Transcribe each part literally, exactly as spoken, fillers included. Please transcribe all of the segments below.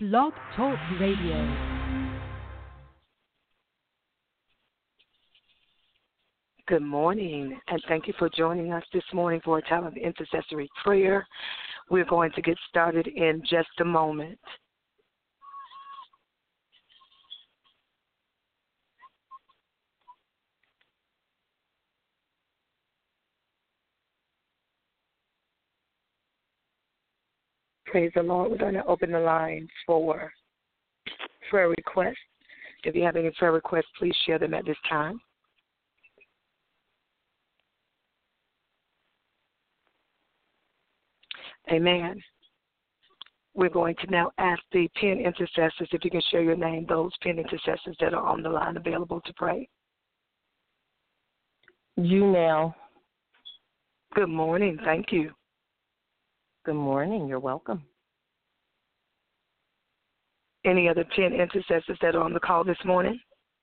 Blog Talk Radio. Good morning, and thank you for joining us this morning for a time of intercessory prayer. We're going to get started in just a moment. Praise the Lord. We're going to open the lines for prayer requests. If you have any prayer requests, please share them at this time. Amen. We're going to now ask the pen intercessors, if you can share your name, those pen intercessors that are on the line available to pray. Janelle. Good morning. Thank you. Good morning. You're welcome. Any other pen intercessors that are on the call this morning?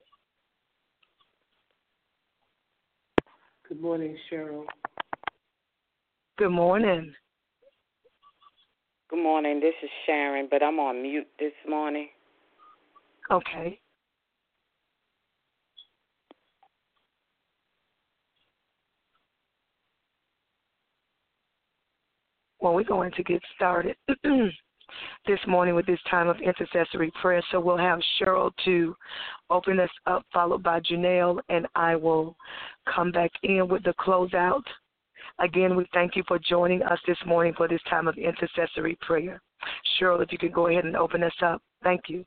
Good morning, Cheryl. Good morning. Good morning. This is Sharon, but I'm on mute this morning. Okay. Well, we're going to get started this morning with this time of intercessory prayer. So we'll have Cheryl to open us up, followed by Janelle, and I will come back in with the closeout. Again, we thank you for joining us this morning for this time of intercessory prayer. Cheryl, if you could go ahead and open us up. Thank you.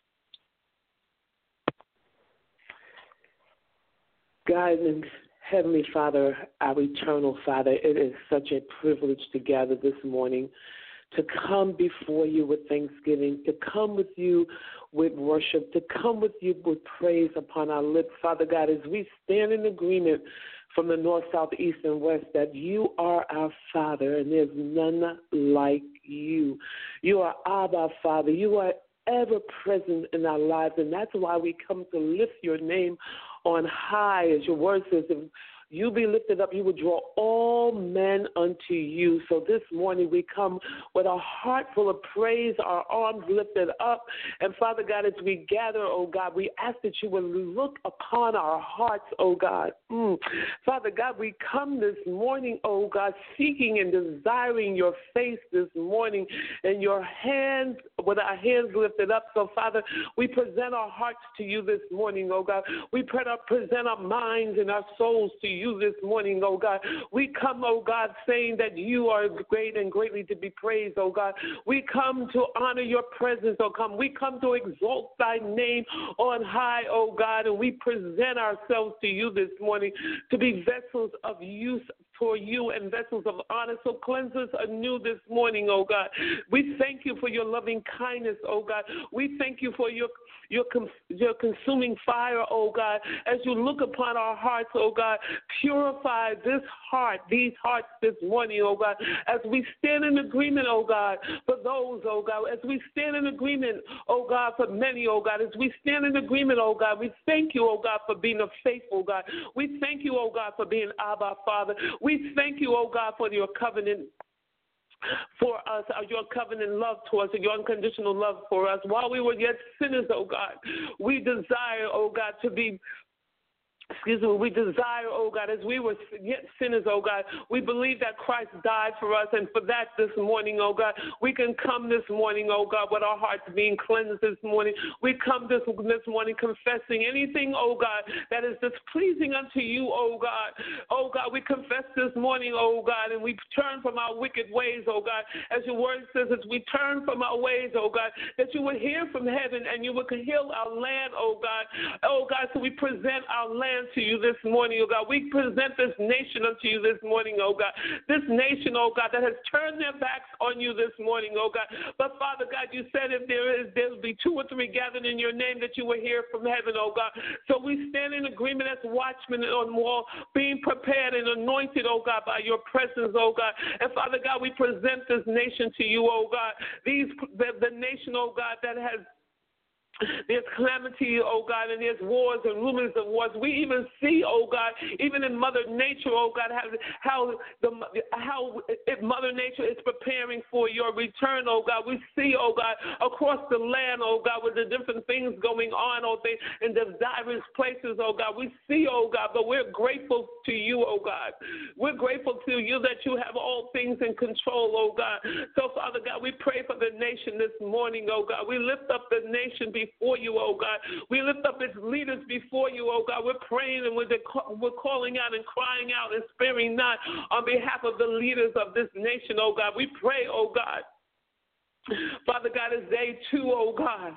God and Heavenly Father, our eternal Father, it is such a privilege to gather this morning, to come before you with thanksgiving, to come with you with worship, to come with you with praise upon our lips. Father God, as we stand in agreement from the north, south, east, and west, that you are our Father, and there's none like you. You are Abba, Father. You are ever present in our lives, and that's why we come to lift your name on high. As your word says, if you be lifted up, you will draw all men unto you. So this morning we come with a heart full of praise, our arms lifted up. And Father God, as we gather, oh God, we ask that you will look upon our hearts, oh God. Mm. Father God, we come this morning, oh God, seeking and desiring your face this morning and your hands, with our hands lifted up. So Father, we present our hearts to you this morning, oh God. We present our minds and our souls to you. You this morning, oh God. We come, oh God, saying that you are great and greatly to be praised, oh God. We come to honor your presence, oh come. We come to exalt thy name on high, oh God, and we present ourselves to you this morning to be vessels of use for you and vessels of honor. So cleanse us anew this morning, oh God. We thank you for your loving kindness, oh God. We thank you for your your your consuming fire, oh God, as you look upon our hearts, oh God. Purify this heart, these hearts this morning, oh God, as we stand in agreement, oh God, for those, oh God, as we stand in agreement, oh God, for many, oh God, as we stand in agreement, oh God, we thank you, oh God, for being a faithful God. We thank you, oh God, for being Abba, Father. We thank you, oh God, for your covenant for us, your covenant love towards us, your unconditional love for us. While we were yet sinners, oh God, we desire, oh God, to be Excuse me, we desire, oh God, as we were yet sinners, oh God, we believe that Christ died for us, and for that this morning, oh God, we can come this morning, oh God, with our hearts being cleansed this morning. We come this, this morning confessing anything, oh God, that is displeasing unto you, oh God. Oh God, we confess this morning, oh God, and we turn from our wicked ways, oh God, as your word says, as we turn from our ways, oh God, that you would hear from heaven and you would heal our land, oh God. Oh God, so we present our land to you this morning, oh God. We present this nation unto you this morning, oh God. This nation, oh God, that has turned their backs on you this morning, oh God. But Father God, you said if there is, there will be two or three gathered in your name, that you will hear from heaven, oh God. So we stand in agreement as watchmen on the wall, being prepared and anointed, oh God, by your presence, oh God. And Father God, we present this nation to you, oh God. These the, the nation, oh God, that has There's calamity, oh God, and there's wars and rumors of wars. We even see, oh God, even in Mother Nature, oh God, how how the how it, Mother Nature is preparing for your return, oh God. We see, oh God, across the land, oh God, with the different things going on, oh thing in the diverse places, oh God. We see, oh God, but we're grateful to you, oh God. We're grateful to you that you have all things in control, oh God. So, Father God, we pray for the nation this morning, oh God. We lift up the nation before before you, oh God. We lift up its leaders before you, oh God. We're praying and we're, we're calling out and crying out and sparing not on behalf of the leaders of this nation, oh God. We pray, oh God. Father God, as they too, oh God.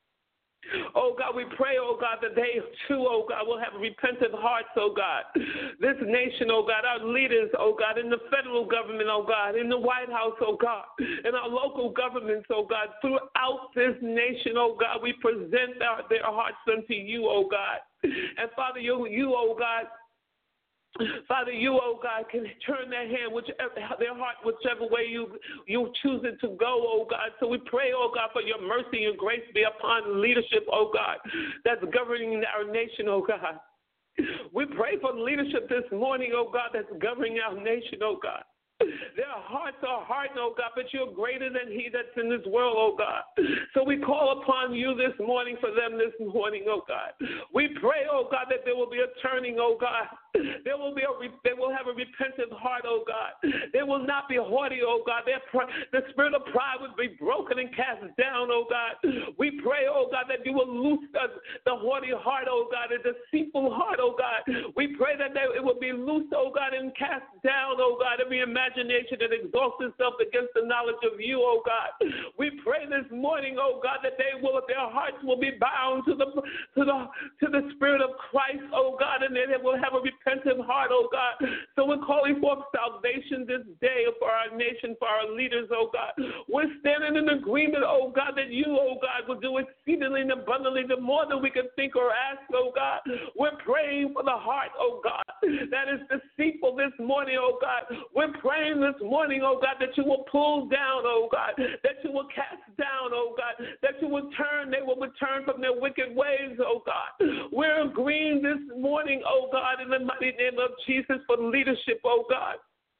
Oh God, we pray, oh God, that they too, oh God, will have repentant hearts, oh God. This nation, oh God, our leaders, oh God, in the federal government, oh God, in the White House, oh God, in our local governments, oh God, throughout this nation, oh God, we present our, their hearts unto you, oh God. And Father, you, you, oh God, Father, you, oh God, can turn their hand, whichever, their heart, whichever way you you choose it to go, oh God. So we pray, oh God, for your mercy and grace be upon leadership, oh God, that's governing our nation, oh God. We pray for leadership this morning, oh God, that's governing our nation, oh God. Their hearts are hardened, oh God, but you're greater than he that's in this world, oh God. So we call upon you this morning for them this morning, oh God. We pray, oh God, that there will be a turning, oh God. There will be a they will have a repentant heart, oh God. They will not be haughty, oh God. Their the spirit of pride would be broken and cast down, oh God. We pray, oh God, that you will loose the, the haughty heart, oh God, the deceitful heart, oh God. We pray that they, it will be loosed, oh God, and cast down, oh God, every imagination that exalts itself against the knowledge of you, oh God. We pray this morning, oh God, that they will, their hearts will be bound to the to the to the Spirit of Christ, oh God, and they will have a repentant heart, oh God. So we're calling for salvation this day for our nation, for our leaders, oh God. We're standing in agreement, oh God, that you, oh God, will do exceedingly and abundantly the more than we can think or ask, oh God. We're praying for the heart, oh God, that is deceitful this morning, oh God. We're praying this morning, oh God, that you will pull down, oh God, that you will cast down, oh God, that you will turn, they will return from their wicked ways, oh God. We're agreeing this morning, oh God, in the mighty name of Jesus for leadership, oh God.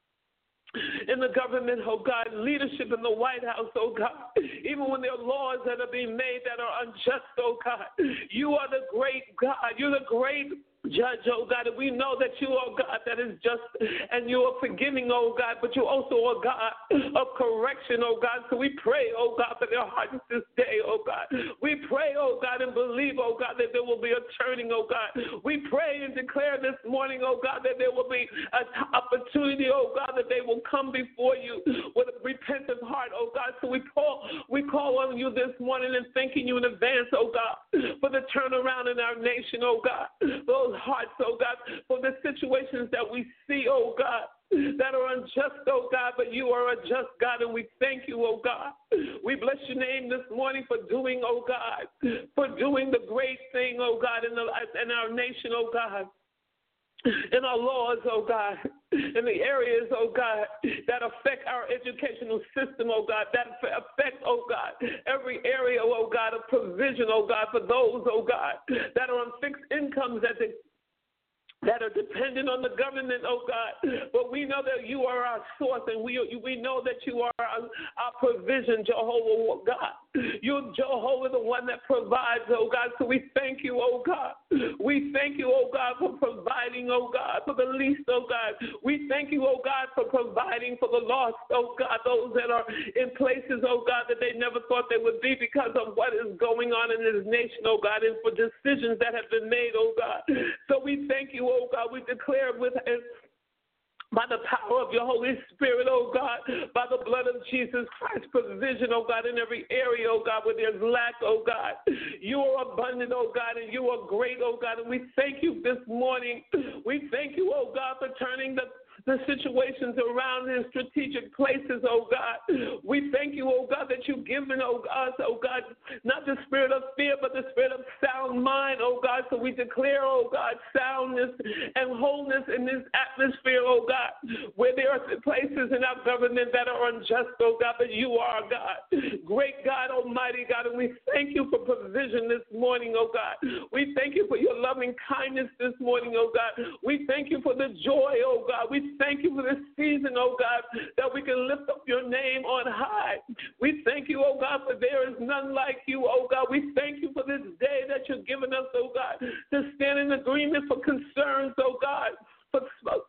In the government, oh God, leadership in the White House, oh God, even when there are laws that are being made that are unjust, oh God, you are the great God, you're the great Judge, oh God, and we know that you are God that is just and you are forgiving, oh God, but you also are God of correction, oh God. So we pray, oh God, for their hearts this day, oh God. We pray, oh God, and believe, oh God, that there will be a turning, oh God. We pray and declare this morning, oh God, that there will be an opportunity, oh God, that they will come before you with a repentant heart, oh God. So we call, we call on you this morning and thanking you in advance, oh God, for the turnaround in our nation, oh God. Those hearts, oh God, for the situations that we see, oh God, that are unjust, oh God, but you are a just God, and we thank you, oh God. We bless your name this morning for doing, oh God, for doing the great thing, oh God, in, the, in our nation, oh God. In our laws, oh God, in the areas, oh God, that affect our educational system, oh God, that affect, oh God, every area, oh God, of provision, oh God, for those, oh God, that are on fixed incomes that they that are dependent on the government, oh God. But we know that you are our source, and we we know that you are our, our provision, Jehovah, God. You're Jehovah, the one that provides, oh God. So we thank you, oh God. We thank you, oh God, for providing, oh God, for the least, oh God. We thank you, oh God, for providing for the lost, oh God, those that are in places, oh God, that they never thought they would be because of what is going on in this nation, oh God, and for decisions that have been made, oh God. So we thank you, oh God. We declare with by the power of your Holy Spirit, oh God, by the blood of Jesus Christ, provision, oh God, in every area, oh God, where there's lack, oh God. You are abundant, oh God, and you are great, oh God, and we thank you this morning. We thank you, oh God, for turning the the situations around in strategic places, oh God. We thank you, oh God, that you've given, oh God, oh God, not the spirit of fear, but the spirit of sound sound mind, oh God. So we declare, oh God, soundness and wholeness in this atmosphere, oh God, where there are places in our government that are unjust, oh God, but you are God. Great God, almighty God, and we thank you for provision this morning, oh God. We thank you for your loving kindness this morning, oh God. We thank you for the joy, oh God. We thank you for this season, oh God, that we can lift up your name on high. We thank you, oh God, for there is none like you, oh God. We thank you for this day that you've given us, oh God, to stand in agreement for concerns, oh God, for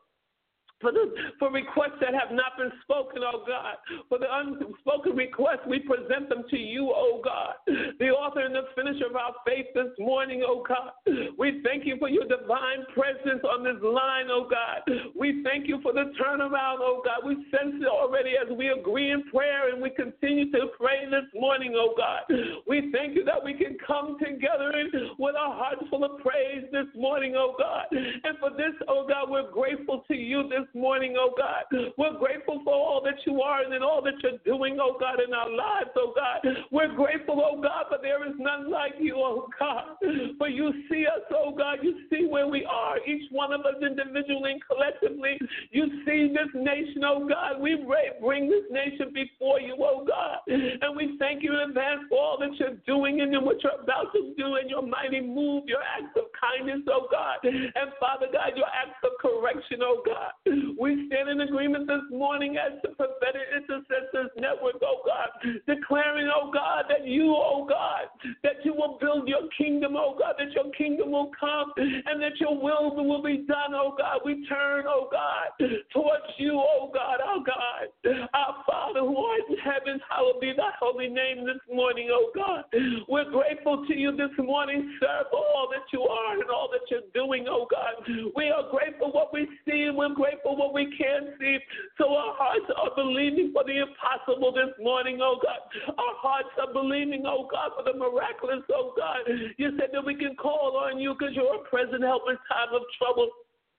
For, the, for requests that have not been spoken, oh God. For the unspoken requests, we present them to you, oh God. The author and the finisher of our faith this morning, oh God. We thank you for your divine presence on this line, oh God. We thank you for the turnaround, oh God. We sense it already as we agree in prayer and we continue to pray this morning, oh God. We thank you that we can come together with our hearts full of praise this morning, oh God. And for this, oh God, we're grateful to you this morning, oh God. We're grateful for all that you are and all that you're doing, oh God, in our lives, oh God. We're grateful, oh God, for there is none like you, oh God. For you see us, oh God. You see where we are, each one of us individually and collectively. You see this nation, oh God. We bring this nation before you, oh God. And we thank you in advance for all that you're doing and what you're about to do in your mighty move, your acts of kindness, oh God. And Father God, your acts of correction, oh God. We stand in agreement this morning as the Prophetic Intercessors Network, oh God, declaring, oh God, that you, oh God, that you will build your kingdom, oh God, that your kingdom will come and that your will will be done, oh God. We turn, oh God, towards you, oh God, our God, our Father who art in heaven, hallowed be thy holy name this morning, oh God. We're grateful to you this morning, sir, for all that you are and all that you're doing, oh God. We are grateful for what we see and we're grateful for what we can see. So our hearts are believing for the impossible this morning, oh God. Our hearts are believing, oh God, for the miraculous, oh God. You said that we can call on you because you're a present help in time of trouble.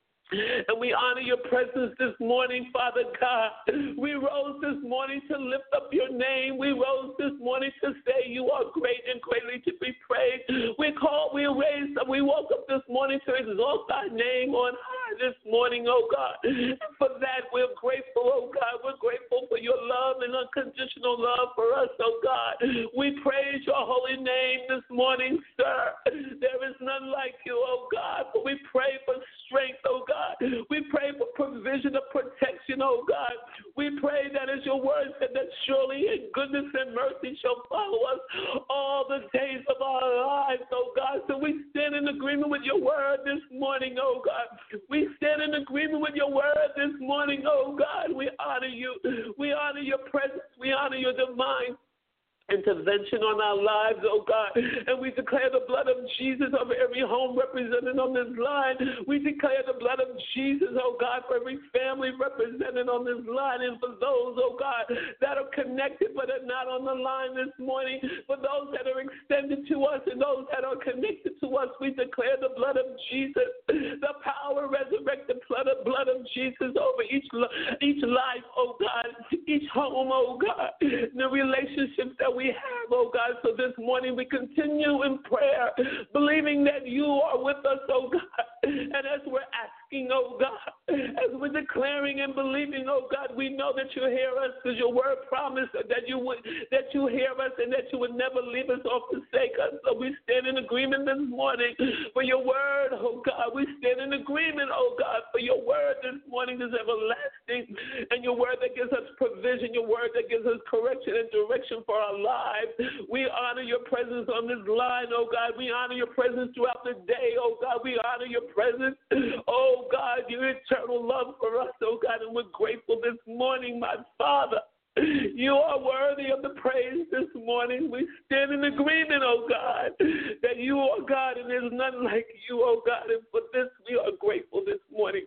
And we honor your presence this morning, Father God. We rose this morning to lift up your name. We rose this morning to say you are great and greatly to be praised. We called, we raised up, we woke up this morning to exalt thy name on high this morning, oh God. And for that, we're grateful, oh God. We're grateful for your love and unconditional love for us, oh God. We praise your holy name this morning, sir. There is none like you, oh God. But we pray for strength, oh God. We pray for provision of protection, oh God. We pray that as your word said that surely goodness and mercy shall follow us all the days of our lives, oh God. So we stand in agreement with your word this morning, oh God. We stand in agreement with your word this morning, oh God. We honor you. We honor your presence. We honor your divine intervention on our lives, oh God. And we declare the blood of Jesus over every home represented on this line. We declare the blood of Jesus, oh God, for every family represented on this line and for those, oh God, that are connected but are not on the line this morning. For those that are extended to us and those that are connected to us, we declare the blood of Jesus, the power, resurrected blood of, blood of Jesus over each, each life, oh God, each home, oh God, the relationships that we we have, oh God. So this morning we continue in prayer, believing that you are with us, oh God. And as we're asking, oh God, as we're declaring and believing, oh God, we know that you hear us because your word promised that you would, that you hear us and that you would never leave us or forsake us. So we stand in agreement this morning for your word, oh God. We stand in agreement, oh God, for your word this morning is everlasting, and your word that gives us provision, your word that gives us correction and direction for our lives. We honor your presence on this line, oh God. We honor your presence throughout the day, oh God. We honor your presence, oh God, your eternal love for us, oh God, and we're grateful this morning, my Father. You are worthy of the praise this morning. We stand in agreement, oh God, that you are God and there's none like you, oh God, and for this we are grateful this morning.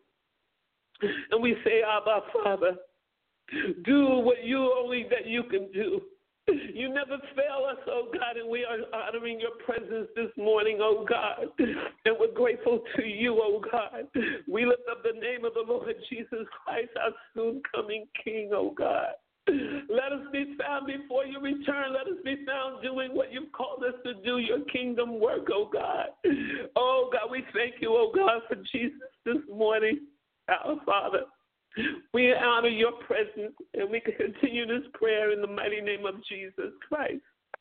And we say, Abba, Father, do what you only that you can do. You never fail us, oh God, and we are honoring your presence this morning, oh God, and we're grateful to you, oh God. We lift up the name of the Lord Jesus Christ, our soon-coming King, oh God. Let us be found before you return. Let us be found doing what you've called us to do, your kingdom work, oh God. Oh God, we thank you, oh God, for Jesus this morning, our Father. We honor your presence, and we can continue this prayer in the mighty name of Jesus Christ.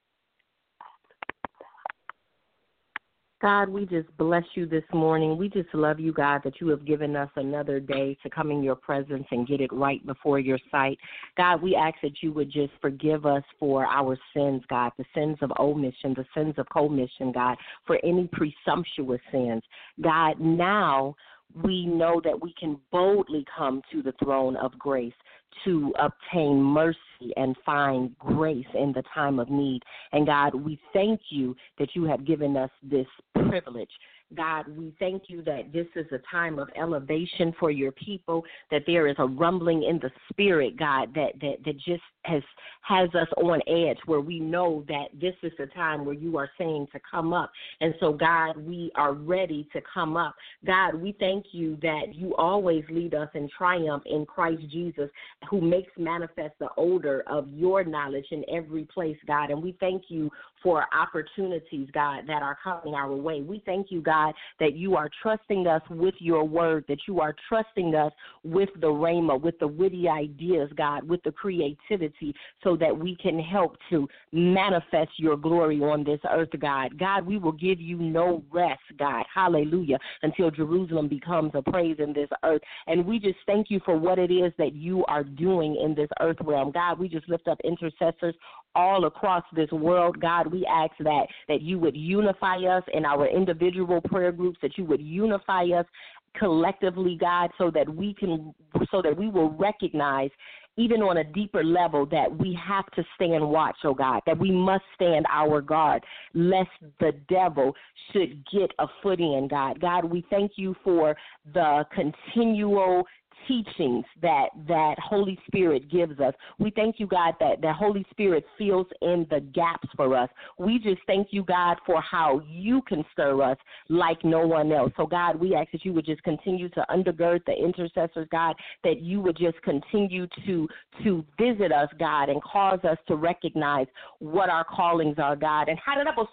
God, we just bless you this morning. We just love you, God, that you have given us another day to come in your presence and get it right before your sight. God, we ask that you would just forgive us for our sins, God, the sins of omission, the sins of commission, God, for any presumptuous sins. God, now we know that we can boldly come to the throne of grace to obtain mercy and find grace in the time of need. And God, we thank you that you have given us this privilege. God, we thank you that this is a time of elevation for your people, that there is a rumbling in the spirit, God, that that, that just has has us on edge, where we know that this is the time where you are saying to come up. And so, God, we are ready to come up. God, we thank you that you always lead us in triumph in Christ Jesus, who makes manifest the odor of your knowledge in every place, God. And we thank you for opportunities, God, that are coming our way. We thank you, God, that you are trusting us with your word, that you are trusting us with the rhema, with the witty ideas, God, with the creativity, so that we can help to manifest your glory on this earth, God. God, we will give you no rest, God, hallelujah, until Jerusalem becomes a praise in this earth. And we just thank you for what it is that you are doing in this earth realm. God, we just lift up intercessors all across this world. God, we ask that that you would unify us in our individual prayer groups, that you would unify us collectively, God, so that we can, so that we will recognize, even on a deeper level, that we have to stand watch, oh God, that we must stand our guard, lest the devil should get a foot in, God. God, we thank you for the continual teachings that that Holy Spirit gives us. We thank you, God, that the Holy Spirit fills in the gaps for us. We just thank you, God, for how you can stir us like no one else. So, God, we ask that you would just continue to undergird the intercessors, God, that you would just continue to to visit us, God, and cause us to recognize what our callings are, God, and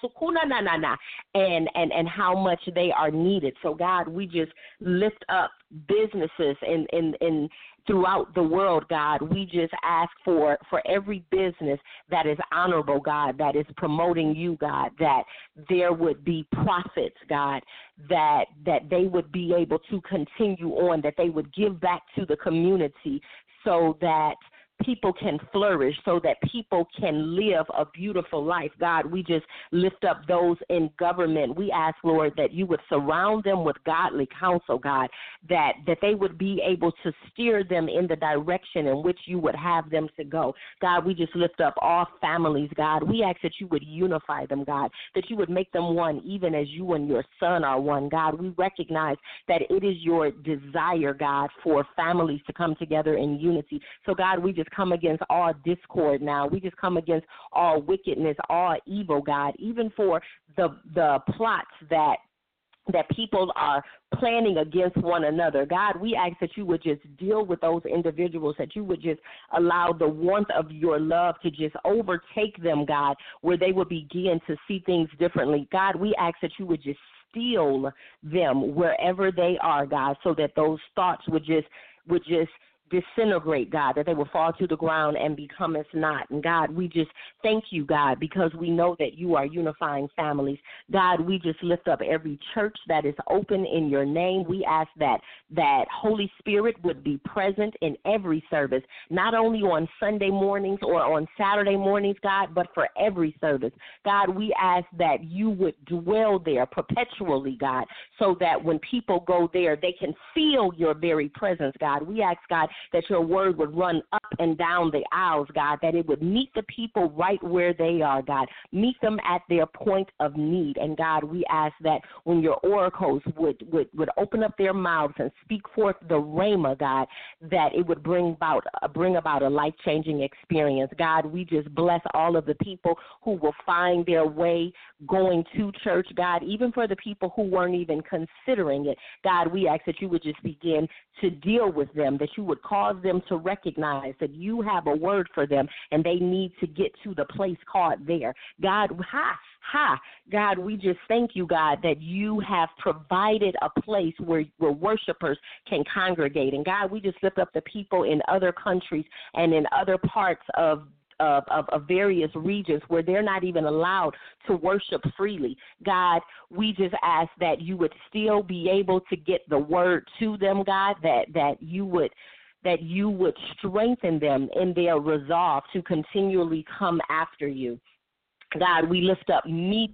and and and how much they are needed. So, God, we just lift up businesses in, in, in throughout the world, God. We just ask for, for every business that is honorable, God, that is promoting you, God, that there would be profits, God, that that they would be able to continue on, that they would give back to the community so that people can flourish, so that people can live a beautiful life. God, we just lift up those in government. We ask, Lord, that you would surround them with godly counsel, God, that, that they would be able to steer them in the direction in which you would have them to go. God, we just lift up all families, God. We ask that you would unify them, God, that you would make them one, even as you and your son are one, God. We recognize that it is your desire, God, for families to come together in unity. So, God, we just come against all discord now. We just come against all wickedness, all evil, God, even for the the plots that that people are planning against one another. God, we ask that you would just deal with those individuals, that you would just allow the warmth of your love to just overtake them, God, where they would begin to see things differently. God, we ask that you would just steal them wherever they are, God, so that those thoughts would just would just disintegrate, God, that they will fall to the ground and become as not. And God, we just thank you, God, because we know that you are unifying families. God, we just lift up every church that is open in your name. We ask that that Holy Spirit would be present in every service, not only on Sunday mornings or on Saturday mornings, God, but for every service. God, we ask that you would dwell there perpetually, God, so that when people go there, they can feel your very presence, God. We ask, God, that your word would run up and down the aisles, God, that it would meet the people right where they are, God. Meet them at their point of need. And, God, we ask that when your oracles would, would, would open up their mouths and speak forth the rhema, God, that it would bring about, uh, bring about a life-changing experience. God, we just bless all of the people who will find their way going to church, God, even for the people who weren't even considering it. God, we ask that you would just begin to deal with them, that you would cause them to recognize that you have a word for them and they need to get to the place called there. God, ha, ha, God, we just thank you, God, that you have provided a place where, where worshipers can congregate. And God, we just lift up the people in other countries and in other parts of Of, of, of various regions where they're not even allowed to worship freely. God, we just ask that you would still be able to get the word to them, God, that, that you would that you would strengthen them in their resolve to continually come after you. God, we lift up media.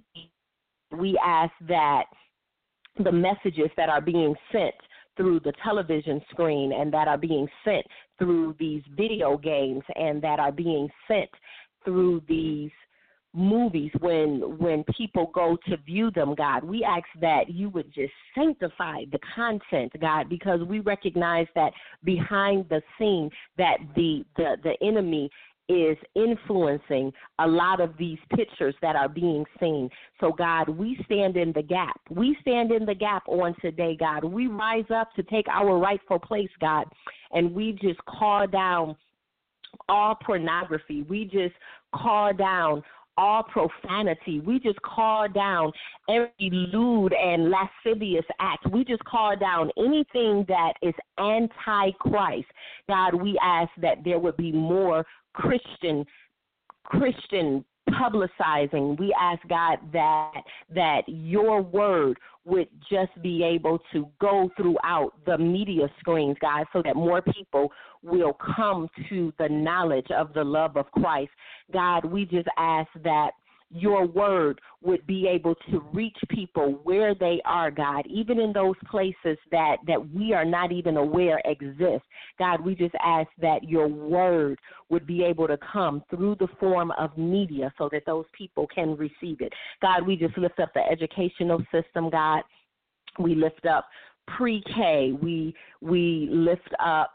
We ask that the messages that are being sent through the television screen and that are being sent through these video games and that are being sent through these movies when when people go to view them, God, we ask that you would just sanctify the content, God, because we recognize that behind the scene that the the, the enemy is influencing a lot of these pictures that are being seen. So, God, we stand in the gap. We stand in the gap on today, God. We rise up to take our rightful place, God, and we just call down all pornography. We just call down all profanity. We just call down every lewd and lascivious act. We just call down anything that is anti-Christ. God, we ask that there would be more Christian Christian publicizing. We ask, God, that that your word would just be able to go throughout the media screens, God, so that more people will come to the knowledge of the love of Christ. God, we just ask that your word would be able to reach people where they are, God, even in those places that, that we are not even aware exist. God, we just ask that your word would be able to come through the form of media so that those people can receive it. God, we just lift up the educational system, God. We lift up pre-K. We, we lift up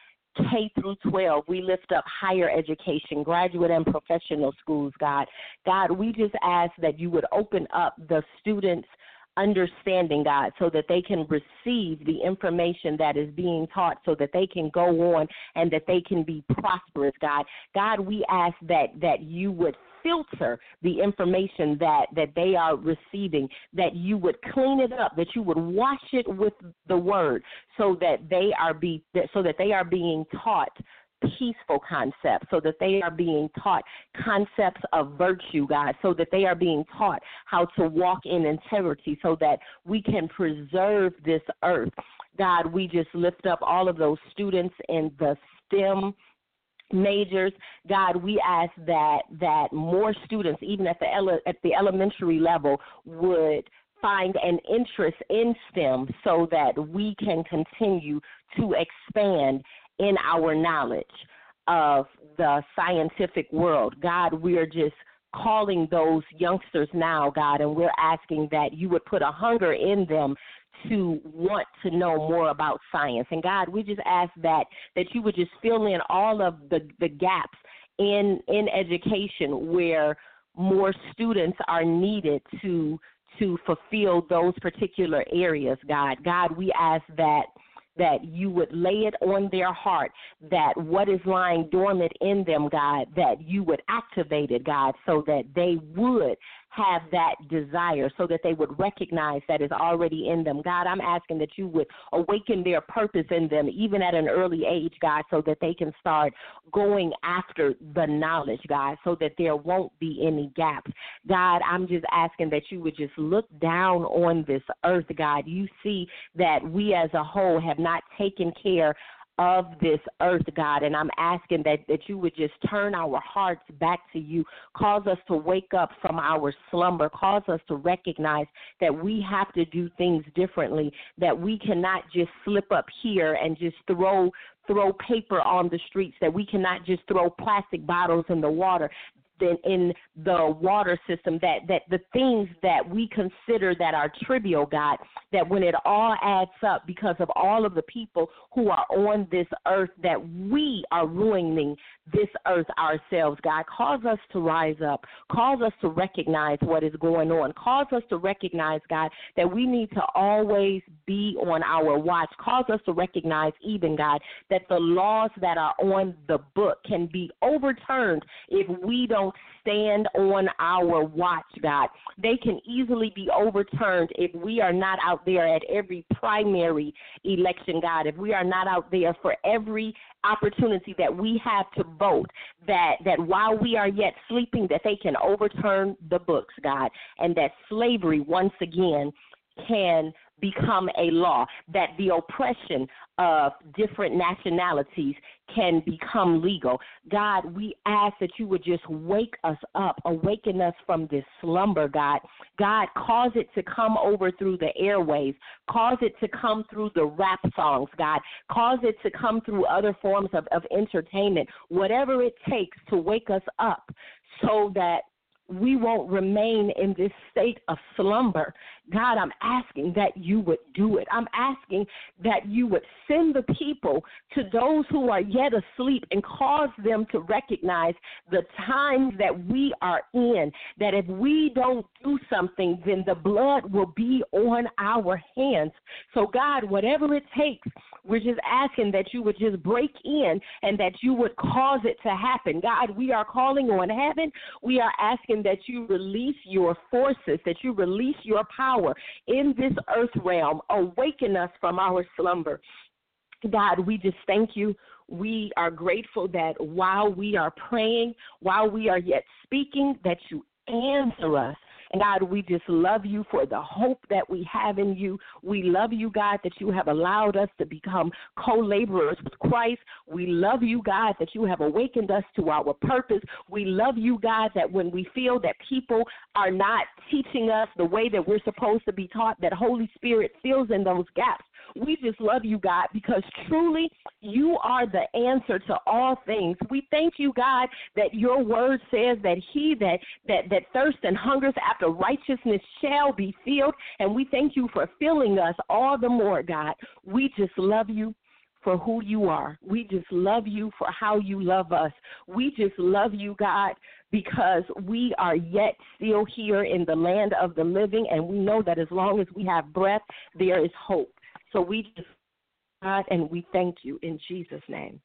K through twelve. We lift up higher education, graduate and professional schools, God. God, we just ask that you would open up the students' understanding, God, so that they can receive the information that is being taught so that they can go on and that they can be prosperous, God. God, we ask that, that you would filter the information that, that they are receiving, that you would clean it up, that you would wash it with the word so that they are be so that they are being taught peaceful concepts, so that they are being taught concepts of virtue, God, so that they are being taught how to walk in integrity so that we can preserve this earth. God, we just lift up all of those students in the STEM majors. God, we ask that that more students, even at the ele- at the elementary level, would find an interest in STEM so that we can continue to expand in our knowledge of the scientific world. God, we are just calling those youngsters now, God, and we're asking that you would put a hunger in them to want to know more about science. And God, we just ask that that you would just fill in all of the, the gaps in in education where more students are needed to to fulfill those particular areas, God. God, we ask that that you would lay it on their heart, that what is lying dormant in them, God, that you would activate it, God, so that they would have that desire, so that they would recognize that is already in them. God, I'm asking that you would awaken their purpose in them, even at an early age, God, so that they can start going after the knowledge, God, so that there won't be any gaps. God, I'm just asking that you would just look down on this earth, God. You see that we as a whole have not taken care of this earth, God, and I'm asking that, that you would just turn our hearts back to you, cause us to wake up from our slumber, cause us to recognize that we have to do things differently, that we cannot just slip up here and just throw throw paper on the streets, that we cannot just throw plastic bottles in the water, in, in the water system, that, that the things that we consider that are trivial, God, that when it all adds up because of all of the people who are on this earth, that we are ruining this earth ourselves, God. Cause us to rise up. Cause us to recognize what is going on. Cause us to recognize, God, that we need to always be on our watch. Cause us to recognize even, God, that the laws that are on the book can be overturned if we don't stand on our watch, God. They can easily be overturned if we are not out there at every primary election, God, if we are not out there for every opportunity that we have to vote, that, that while we are yet sleeping, that they can overturn the books, God, and that slavery once again can become a law, that the oppression of different nationalities can become legal. God, we ask that you would just wake us up, awaken us from this slumber, God. God, cause it to come over through the airwaves, cause it to come through the rap songs, God, cause it to come through other forms of, of entertainment, whatever it takes to wake us up so that we won't remain in this state of slumber. God, I'm asking that you would do it. I'm asking that you would send the people to those who are yet asleep and cause them to recognize the times that we are in, that if we don't do something, then the blood will be on our hands. So, God, whatever it takes, we're just asking that you would just break in and that you would cause it to happen. God, we are calling on heaven. We are asking that you release your forces, that you release your power in this earth realm. Awaken us from our slumber. God, we just thank you. We are grateful that while we are praying, while we are yet speaking, that you answer us. And God, we just love you for the hope that we have in you. We love you, God, that you have allowed us to become co-laborers with Christ. We love you, God, that you have awakened us to our purpose. We love you, God, that when we feel that people are not teaching us the way that we're supposed to be taught, that Holy Spirit fills in those gaps. We just love you, God, because truly you are the answer to all things. We thank you, God, that your word says that he that, that, that thirsts and hungers after righteousness shall be filled, and we thank you for filling us all the more, God. We just love you for who you are. We just love you for how you love us. We just love you, God, because we are yet still here in the land of the living, and we know that as long as we have breath, there is hope. So we just, God, and we thank you in Jesus' name.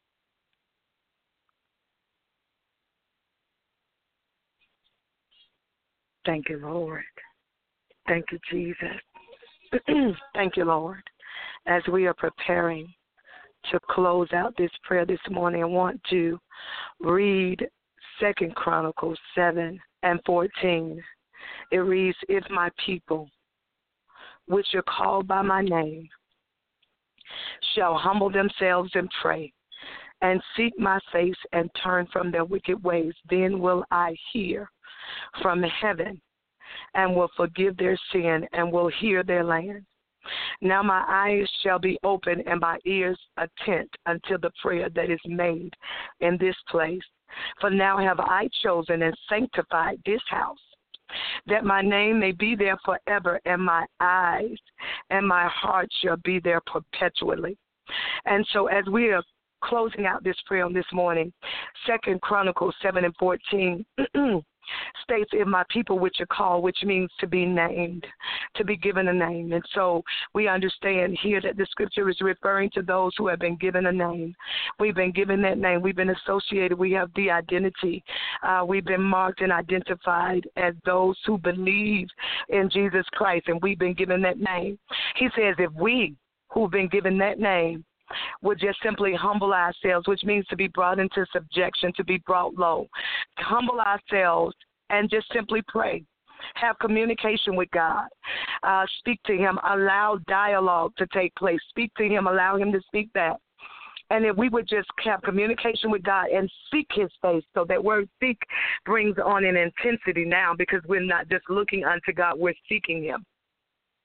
Thank you, Lord. Thank you, Jesus. Thank you, Lord. As we are preparing to close out this prayer this morning, I want to read Second Chronicles seven and fourteen. It reads, "If my people, which are called by my name, shall humble themselves and pray, and seek my face and turn from their wicked ways, then will I hear from heaven and will forgive their sin and will heal their land. Now my eyes shall be open and my ears attent until the prayer that is made in this place. For now have I chosen and sanctified this house, that my name may be there forever, and my eyes and my heart shall be there perpetually." And so as we are closing out this prayer on this morning, Second Chronicles seven and fourteen states, "If my people which are called," which means to be named, to be given a name. And so we understand here that the scripture is referring to those who have been given a name. We've been given that name. We've been associated. We have the identity. Uh, we've been marked and identified as those who believe in Jesus Christ, and we've been given that name. He says if we who've been given that name would just simply humble ourselves, which means to be brought into subjection, to be brought low, humble ourselves and just simply pray. Have communication with God. Uh, speak to him. Allow dialogue to take place. Speak to him. Allow him to speak back. And if we would just have communication with God and seek his face, so that word seek brings on an intensity now, because we're not just looking unto God, we're seeking him.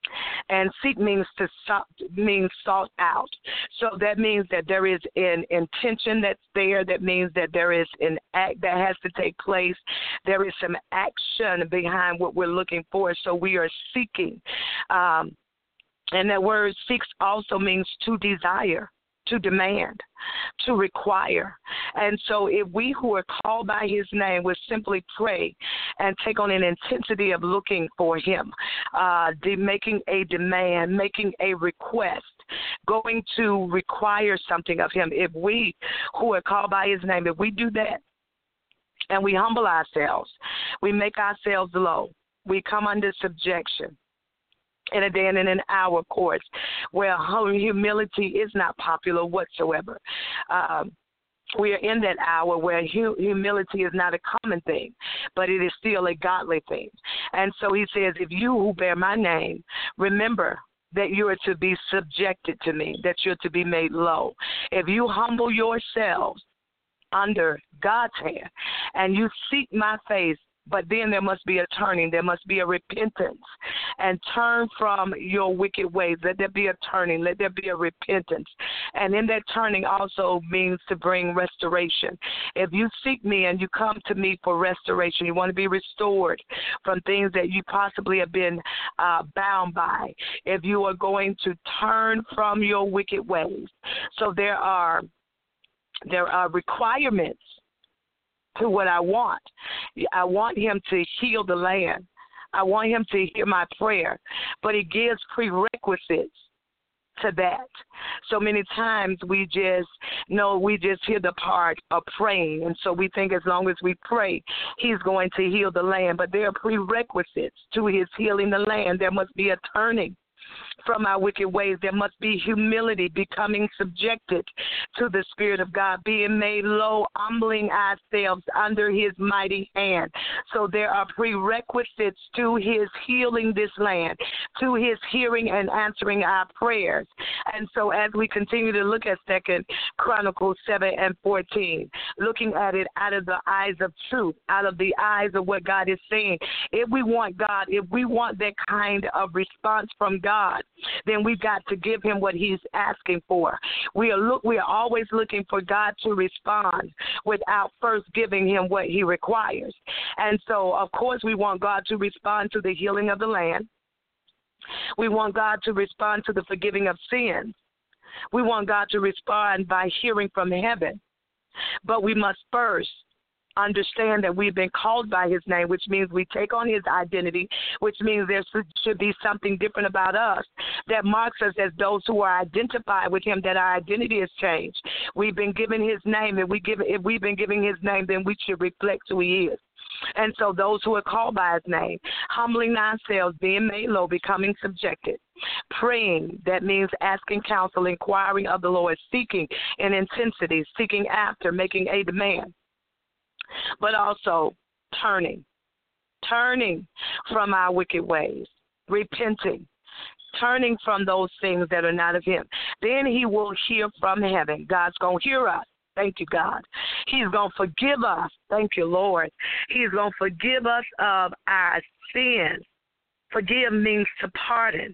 And seek means to sought, means sought out. So that means that there is an intention that's there. That means that there is an act that has to take place. There is some action behind what we're looking for. So we are seeking. Um, and that word seeks also means to desire, to demand, to require. And so if we who are called by his name would simply pray and take on an intensity of looking for him, uh, de- making a demand, making a request, going to require something of him, if we who are called by his name, if we do that and we humble ourselves, we make ourselves low, we come under subjection, in a day and in an hour, of course, where humility is not popular whatsoever. Um, we are in that hour where hu- humility is not a common thing, but it is still a godly thing. And so he says, if you who bear my name, remember that you are to be subjected to me, that you're to be made low. If you humble yourselves under God's hand and you seek my face, but then there must be a turning. There must be a repentance. And turn from your wicked ways. Let there be a turning. Let there be a repentance. And in that turning also means to bring restoration. If you seek me and you come to me for restoration, you want to be restored from things that you possibly have been uh, bound by. If you are going to turn from your wicked ways. So there are there are requirements to what I want. I want him to heal the land. I want him to hear my prayer, but he gives prerequisites to that. So many times we just know, we just hear the part of praying, and so we think as long as we pray, he's going to heal the land, but there are prerequisites to his healing the land. There must be a turning from our wicked ways. There must be humility, becoming subjected to the Spirit of God, being made low, humbling ourselves under his mighty hand. So there are prerequisites to his healing this land, to his hearing and answering our prayers. And so as we continue to look at Second Chronicles seven and fourteen, looking at it out of the eyes of truth, out of the eyes of what God is saying, if we want God, if we want that kind of response from God, then we've got to give him what he's asking for. We are look we are always looking for God to respond without first giving him what he requires. And so, of course, we want God to respond to the healing of the land. We want God to respond to the forgiving of sins. We want God to respond by hearing from heaven. But we must first understand that we've been called by his name, which means we take on his identity, which means there should be something different about us that marks us as those who are identified with him, that our identity has changed. We've been given his name. If, we give, if we've been given his name, then we should reflect who he is. And so those who are called by his name, humbling ourselves, being made low, becoming subjected, praying, that means asking counsel, inquiring of the Lord, seeking in intensity, seeking after, making a demand, but also turning, turning from our wicked ways, repenting, turning from those things that are not of him. Then he will hear from heaven. God's going to hear us. Thank you, God. He's going to forgive us. Thank you, Lord. He's going to forgive us of our sins. Forgive means to pardon.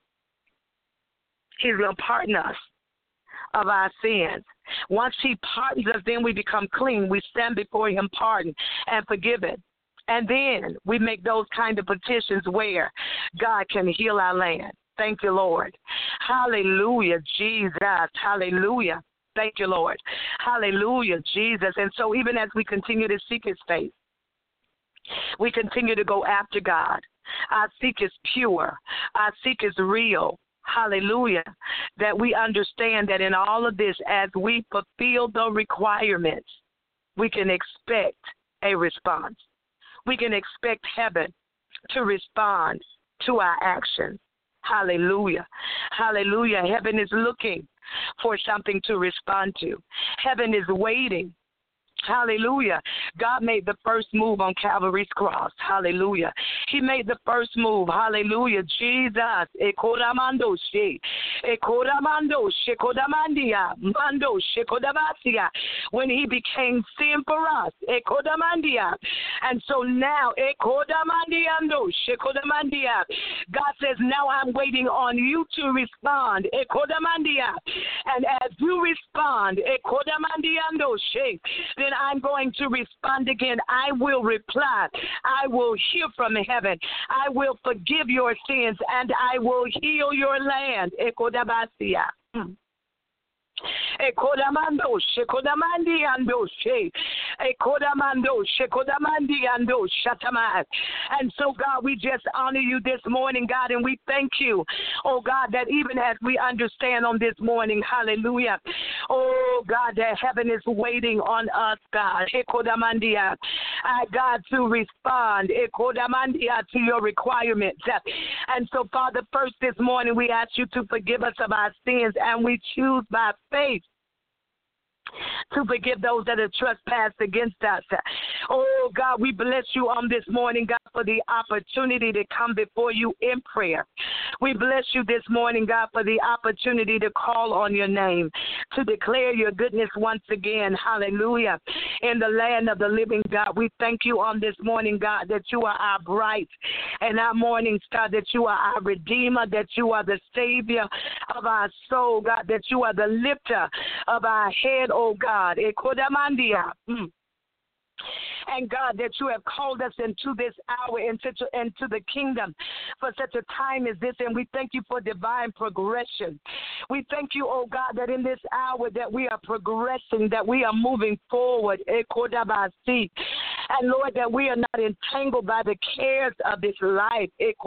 He's going to pardon us of our sins. Once he pardons us, then we become clean. We stand before him pardoned and forgiven. And then we make those kind of petitions where God can heal our land. Thank you, Lord. Hallelujah, Jesus. Hallelujah. Thank you, Lord. Hallelujah, Jesus. And so even as we continue to seek his face, we continue to go after God. Our seek is pure. Our seek is real. Hallelujah. That we understand that in all of this, as we fulfill the requirements, we can expect a response. We can expect heaven to respond to our actions. Hallelujah. Hallelujah. Heaven is looking for something to respond to. Heaven is waiting. Hallelujah. God made the first move on Calvary's cross. Hallelujah. He made the first move. Hallelujah. Jesus. Ekoramando she. Ekoramando shekodamandia. Mando shekodabasia. when he became sin for us. Ekodamandia. And so now, Ekodamandiando, Shekodamandia. God says, now I'm waiting on you to respond. Ekodamandia. And as you respond, Ekodamandiando, She, then I'm going to respond again. I will reply. I will hear from heaven. I will forgive your sins, and I will heal your land. Ekodabasia. Mm. Ekodamando, Shekodamandi ando she, Ekodamando, Shekodamandi ando Shatama. And so, God, we just honor you this morning, God, and we thank you, oh God, that even as we understand on this morning, hallelujah, oh God, that heaven is waiting on us, God, Ekodamandia, I, God, to respond, Ekodamandia, to your requirements. And so, Father, first this morning, we ask you to forgive us of our sins, and we choose by faith to forgive those that have trespassed against us. Oh, God, we bless you on this morning, God, for the opportunity to come before you in prayer. We bless you this morning, God, for the opportunity to call on your name, to declare your goodness once again. Hallelujah. In the land of the living, God, we thank you on this morning, God, that you are our bright and our morning star, that you are our redeemer, that you are the savior of our soul, God, that you are the lifter of our head, oh God. Ekodamandia. Mm. And God, that you have called us into this hour, into, into the kingdom for such a time as this, and we thank you for divine progression. We thank you, oh God, that in this hour that we are progressing, that we are moving forward, and Lord, that we are not entangled by the cares of this life.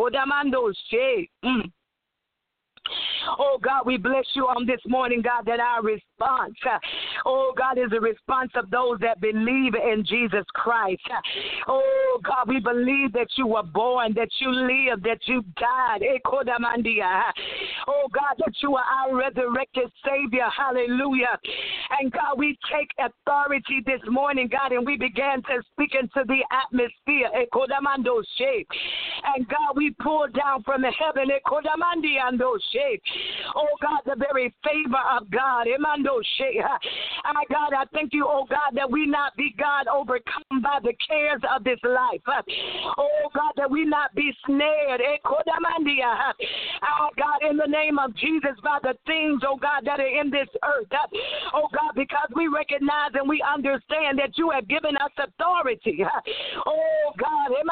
Mm. Oh, God, we bless you on this morning, God, that our response, uh, oh, God, is a response of those that believe in Jesus Christ. Uh, oh, God, we believe that you were born, that you lived, that you died. Oh, God, that you are our resurrected Savior. Hallelujah. And, God, we take authority this morning, God, and we began to speak into the atmosphere. And, God, we pull down from the heaven. Oh, God, the very favor of God. I, God, I thank you, oh, God, that we not be, God, overcome by the cares of this life. Oh, God, that we not be snared. Oh, God, in the name of Jesus, by the things, oh, God, that are in this earth. Oh, God, because we recognize and we understand that you have given us authority. Oh, God, I,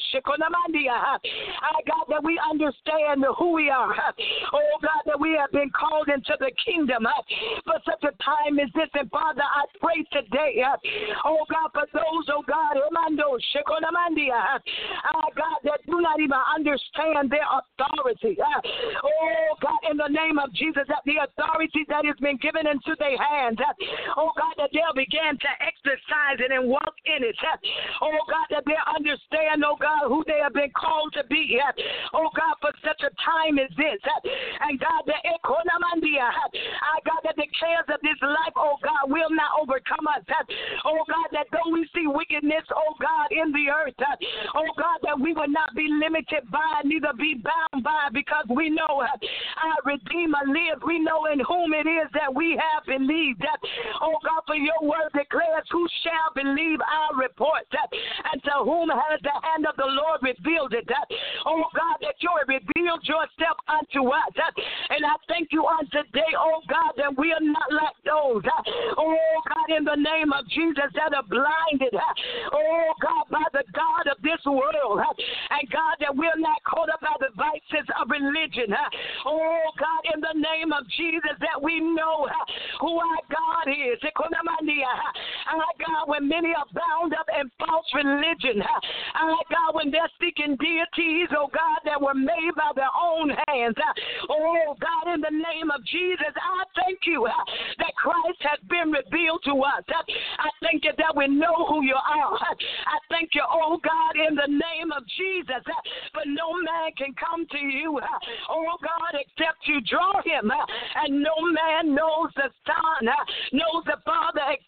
God, that we understand who we are. Oh, God, that we have been called into the kingdom uh, for such a time as this. And, Father, I pray today, uh, oh, God, for those, oh, God, Emando, Shekonamandia, uh, God, that do not even understand their authority. Uh, oh, God, in the name of Jesus, that the authority that has been given into their hands, uh, oh, God, that they'll begin to exercise it and walk in it. Uh, oh, God, that they understand, oh, God, who they have been called to be. Uh, oh, God, for such a time as this. Uh, And God, the Ekonamandia, I God, that the cares of this life, oh God, will not overcome us. Oh God, that though we see wickedness, oh God, in the earth, oh God, that we will not be limited by, neither be bound by, because we know our Redeemer lives. We know in whom it is that we have believed. Oh God, for your word declares, who shall believe our report? And to whom has the hand of the Lord revealed it? Oh God, that you have revealed yourself unto us. And I thank you on today, oh God, that we are not like those, oh God, in the name of Jesus, that are blinded, oh God, by the God of this world. And God, that we're not caught up by the vices of religion. Oh God, in the name of Jesus, that we know who our God is. Our God, when many are bound up in false religion, our God, when they're seeking deities, oh God, that were made by their own hands. Oh, God, in the name of Jesus, I thank you uh, that Christ has been revealed to us. Uh, I thank you that we know who you are. Uh, I thank you, oh, God, in the name of Jesus, uh, for no man can come to you, uh, oh, God, except you draw him. Uh, and no man knows the Son, uh, knows the Father, except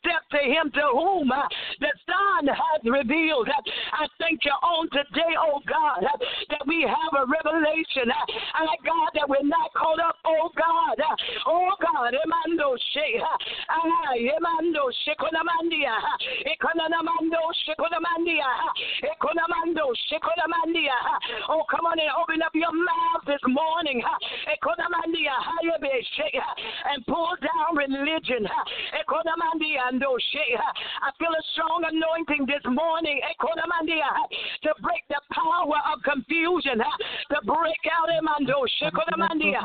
step to him to whom uh, the Son has revealed. Uh, I thank you on today, oh God, uh, that we have a revelation. Uh, and God, that we're not caught up, oh God. Uh, oh God, Emando She, uh, Emando Shekonamandia, Ekonamando Shekonamandia, Ekonamando Shekonamandia. Oh, come on and open up your mouth this morning. Ekonamandia, and pull down religion. Ekonamandia, I feel a strong anointing this morning. Ekonamandia, to break the power of confusion, to break out Emando Shekonamandia.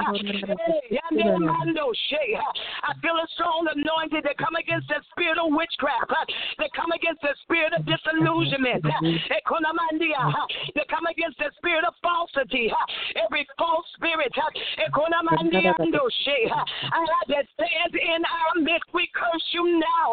I feel a strong anointing to come against the spirit of witchcraft, to come against the spirit of disillusionment, to come against the spirit of falsity, every false spirit that stands in our midst. We curse you now.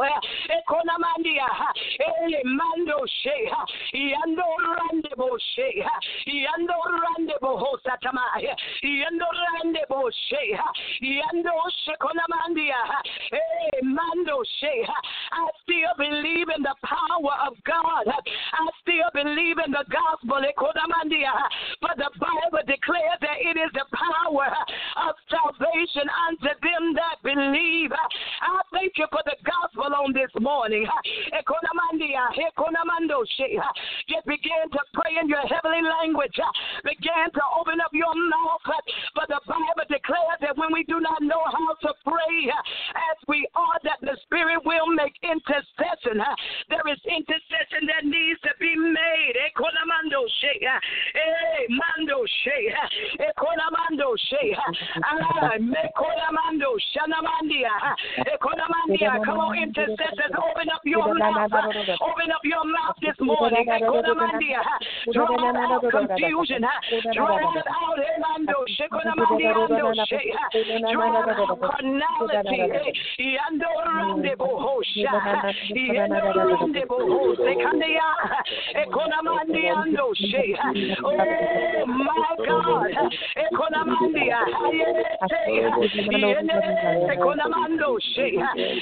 Hey, Mando She. I still believe in the power of God. I still believe in the gospel. But the Bible declares that it is the power of salvation unto them that believe. I thank you for the gospel on this morning. Just begin to pray in your heavenly language. Begin to open up your mouth. But the Bible declares that when we do not know how to pray as we ought, that the Spirit will make intercession. There is intercession that needs to be made. Ekonamando she, eh, mando she, ekonamando she, ah, mekonamando shanamandia, ekonamandia. Come on, intercessors, open up your mouth, open up your mouth this morning. Ekonamandia, drive out confusion, drive out emando shekonamandiando she, drive out carnality. Yando rande bohosha, yando rande bohose kandia, ekonamandiando she. Oh my God, ekonamandia, ekonamando she.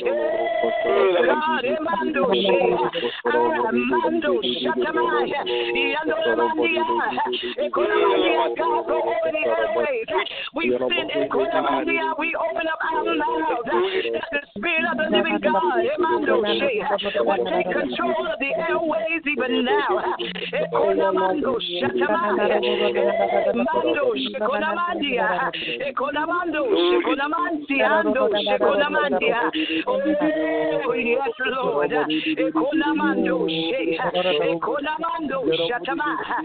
God, emando she, amando shatamaya, yando ramandia, ekonamandia. God, go over the airways. We send ekonamandia. We open up our mouths. That the Spirit of the living God, emando she, will take control of the airways even now. Ekonamando shatamaya, mando shekonamandia, ekonamando shekonamandiando shekonamandia. Oh yes, Lord. Ekonamando she, ekonamando shatamaya.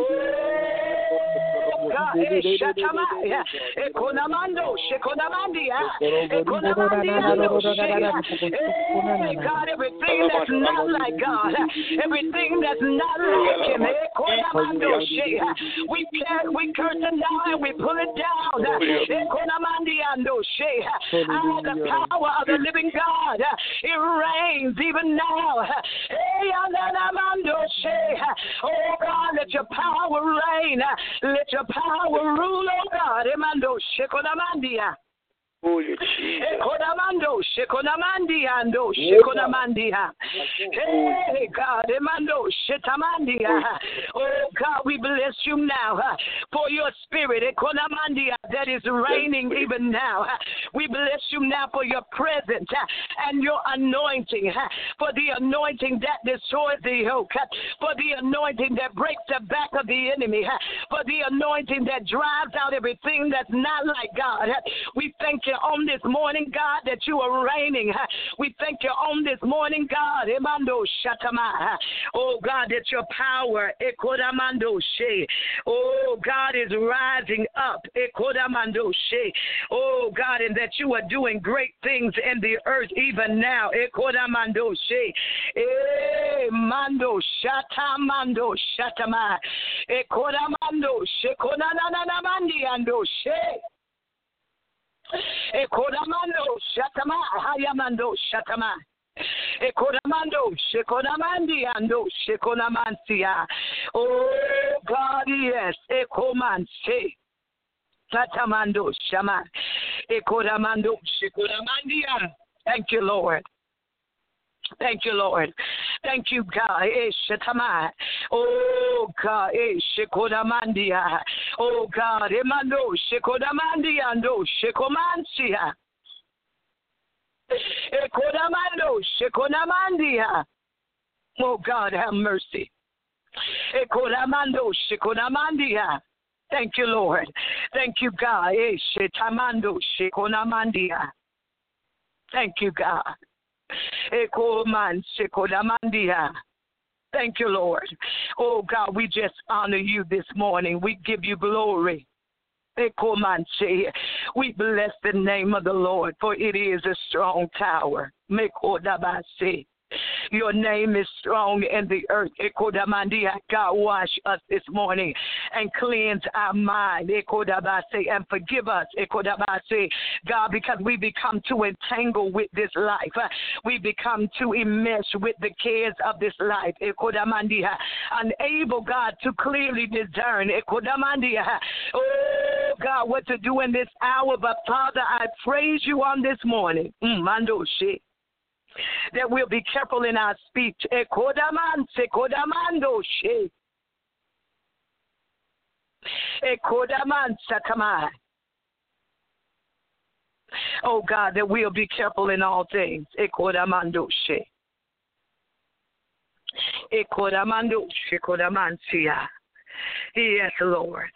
Oh God, shatamaya, ekonamando shekonamandia, ekonamandiando she. Hey God, everything that's not like God, everything that's not like Him, ekonamando she. We can we curse it now and we pull it down. Ekonamandiando she. Ah, the power of the living God, it reigns even now. Hey, anamando she. Oh God, let your power reign. Let your power rule, oh God. Emando shekonamandia. Ekonamando, Shekonamandiando, Shekonamandia. Hey God, Emando, Shetamandia. Oh God, we bless you now uh, for your spirit, Ekonamandia, that is reigning even now. Uh, we bless you now for your presence uh, and your anointing, uh, for the anointing that destroys the yoke, uh, for the anointing that breaks the back of the enemy, uh, for the anointing that drives out everything that's not like God. Uh, we thank you on this morning, God, that you are reigning. We thank you on this morning, God. Emando Shatama. Oh, God, that your power, Ekodamando She. Oh, God is rising up. Ekodamando She. Oh, God, and that you are doing great things in the earth even now. Ekodamando She. Eh, Mando Shatamando Shatama. Ekodamando Shekonananamandi Ando She. Ekodamando Shatama, Hayamando Shatama. Ekodamando, Shekonamandi ando Shekonamansia. Oh God, yes, Ekomanse. Satamando Shama. Ekodamando Shekonamandia. Thank you, Lord. Thank you, Lord. Thank you, God. Eh, shetamai. Oh, God. Eh, shekodamandia. Oh, God. Emando shekodamandia. No shekomansia. Ekodamando shekodamandia. Oh, God, have mercy. Ekodamando shekodamandia. Thank you, Lord. Thank you, God. Eh, shetamando shekodamandia. Thank you, God. Thank you, Lord. Oh, God, we just honor you this morning. We give you glory. We bless the name of the Lord, for it is a strong tower. Your name is strong in the earth. God, wash us this morning and cleanse our mind. And forgive us, God, because we become too entangled with this life. We become too enmeshed with the cares of this life. Unable, God, to clearly discern, oh, God, what to do in this hour. But, Father, I praise you on this morning. Mm, that we'll be careful in our speech. Oh, God, that we'll be careful in all things. Yes, Lord.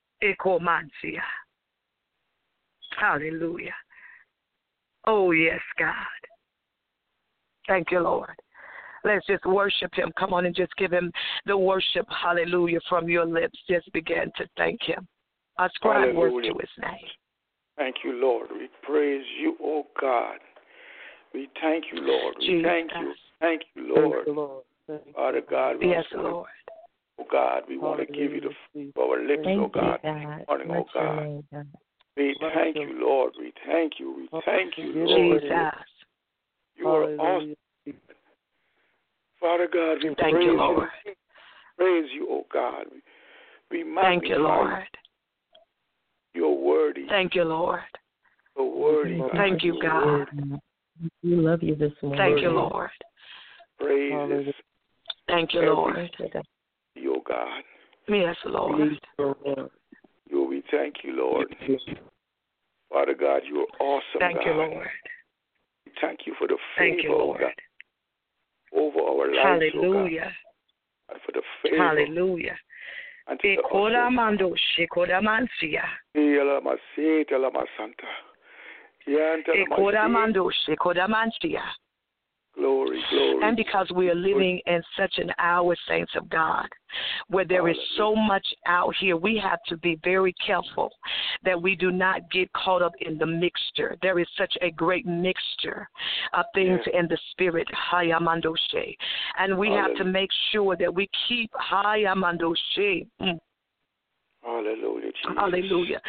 Hallelujah. Oh, yes, God. Thank you, Lord. Let's just worship him. Come on and just give him the worship, hallelujah, from your lips. Just begin to thank him. Ascribe worth to his name. Thank you, Lord. We praise you, oh God. We thank you, Lord. We Jesus. thank you. Thank you, Lord. Thank you, Lord. Thank you. Father God, we Yes, want, Lord. oh God, we want to give you the fruit of our lips, Thank oh God. you, God. Morning, oh Bless your God. name, God. We thank you, Lord. We thank you. We thank you, Lord. Jesus. You are awesome. Father God, we Thank praise you, you. Lord. Praise you, oh God. We, we Thank you, Lord. You're worthy. Thank you, Lord. You're worthy, God. Thank you, God. We love you this morning. Thank you, Lord. Praise this. Thank you, Lord. You, oh God. Yes, Lord. You, we thank you, Lord. Father God, you are awesome, Thank God. you, Lord. We thank you for the favor, Thank you, Lord. oh God, over our lives, Hallelujah. oh God. And for the favor. Hallelujah. And to the Ikoramando shikodamansia. Ikoramando shikodamansia. Glory, glory. And because we are living in such an hour, saints of God, where there is so much out here, we have to be very careful that we do not get caught up in the mixture. There is such a great mixture of things yeah. in the spirit, Hayamandoshe. And we Hallelujah. have to make sure that we keep Hayamandoshe. Mm. Hallelujah, Jesus. Hallelujah.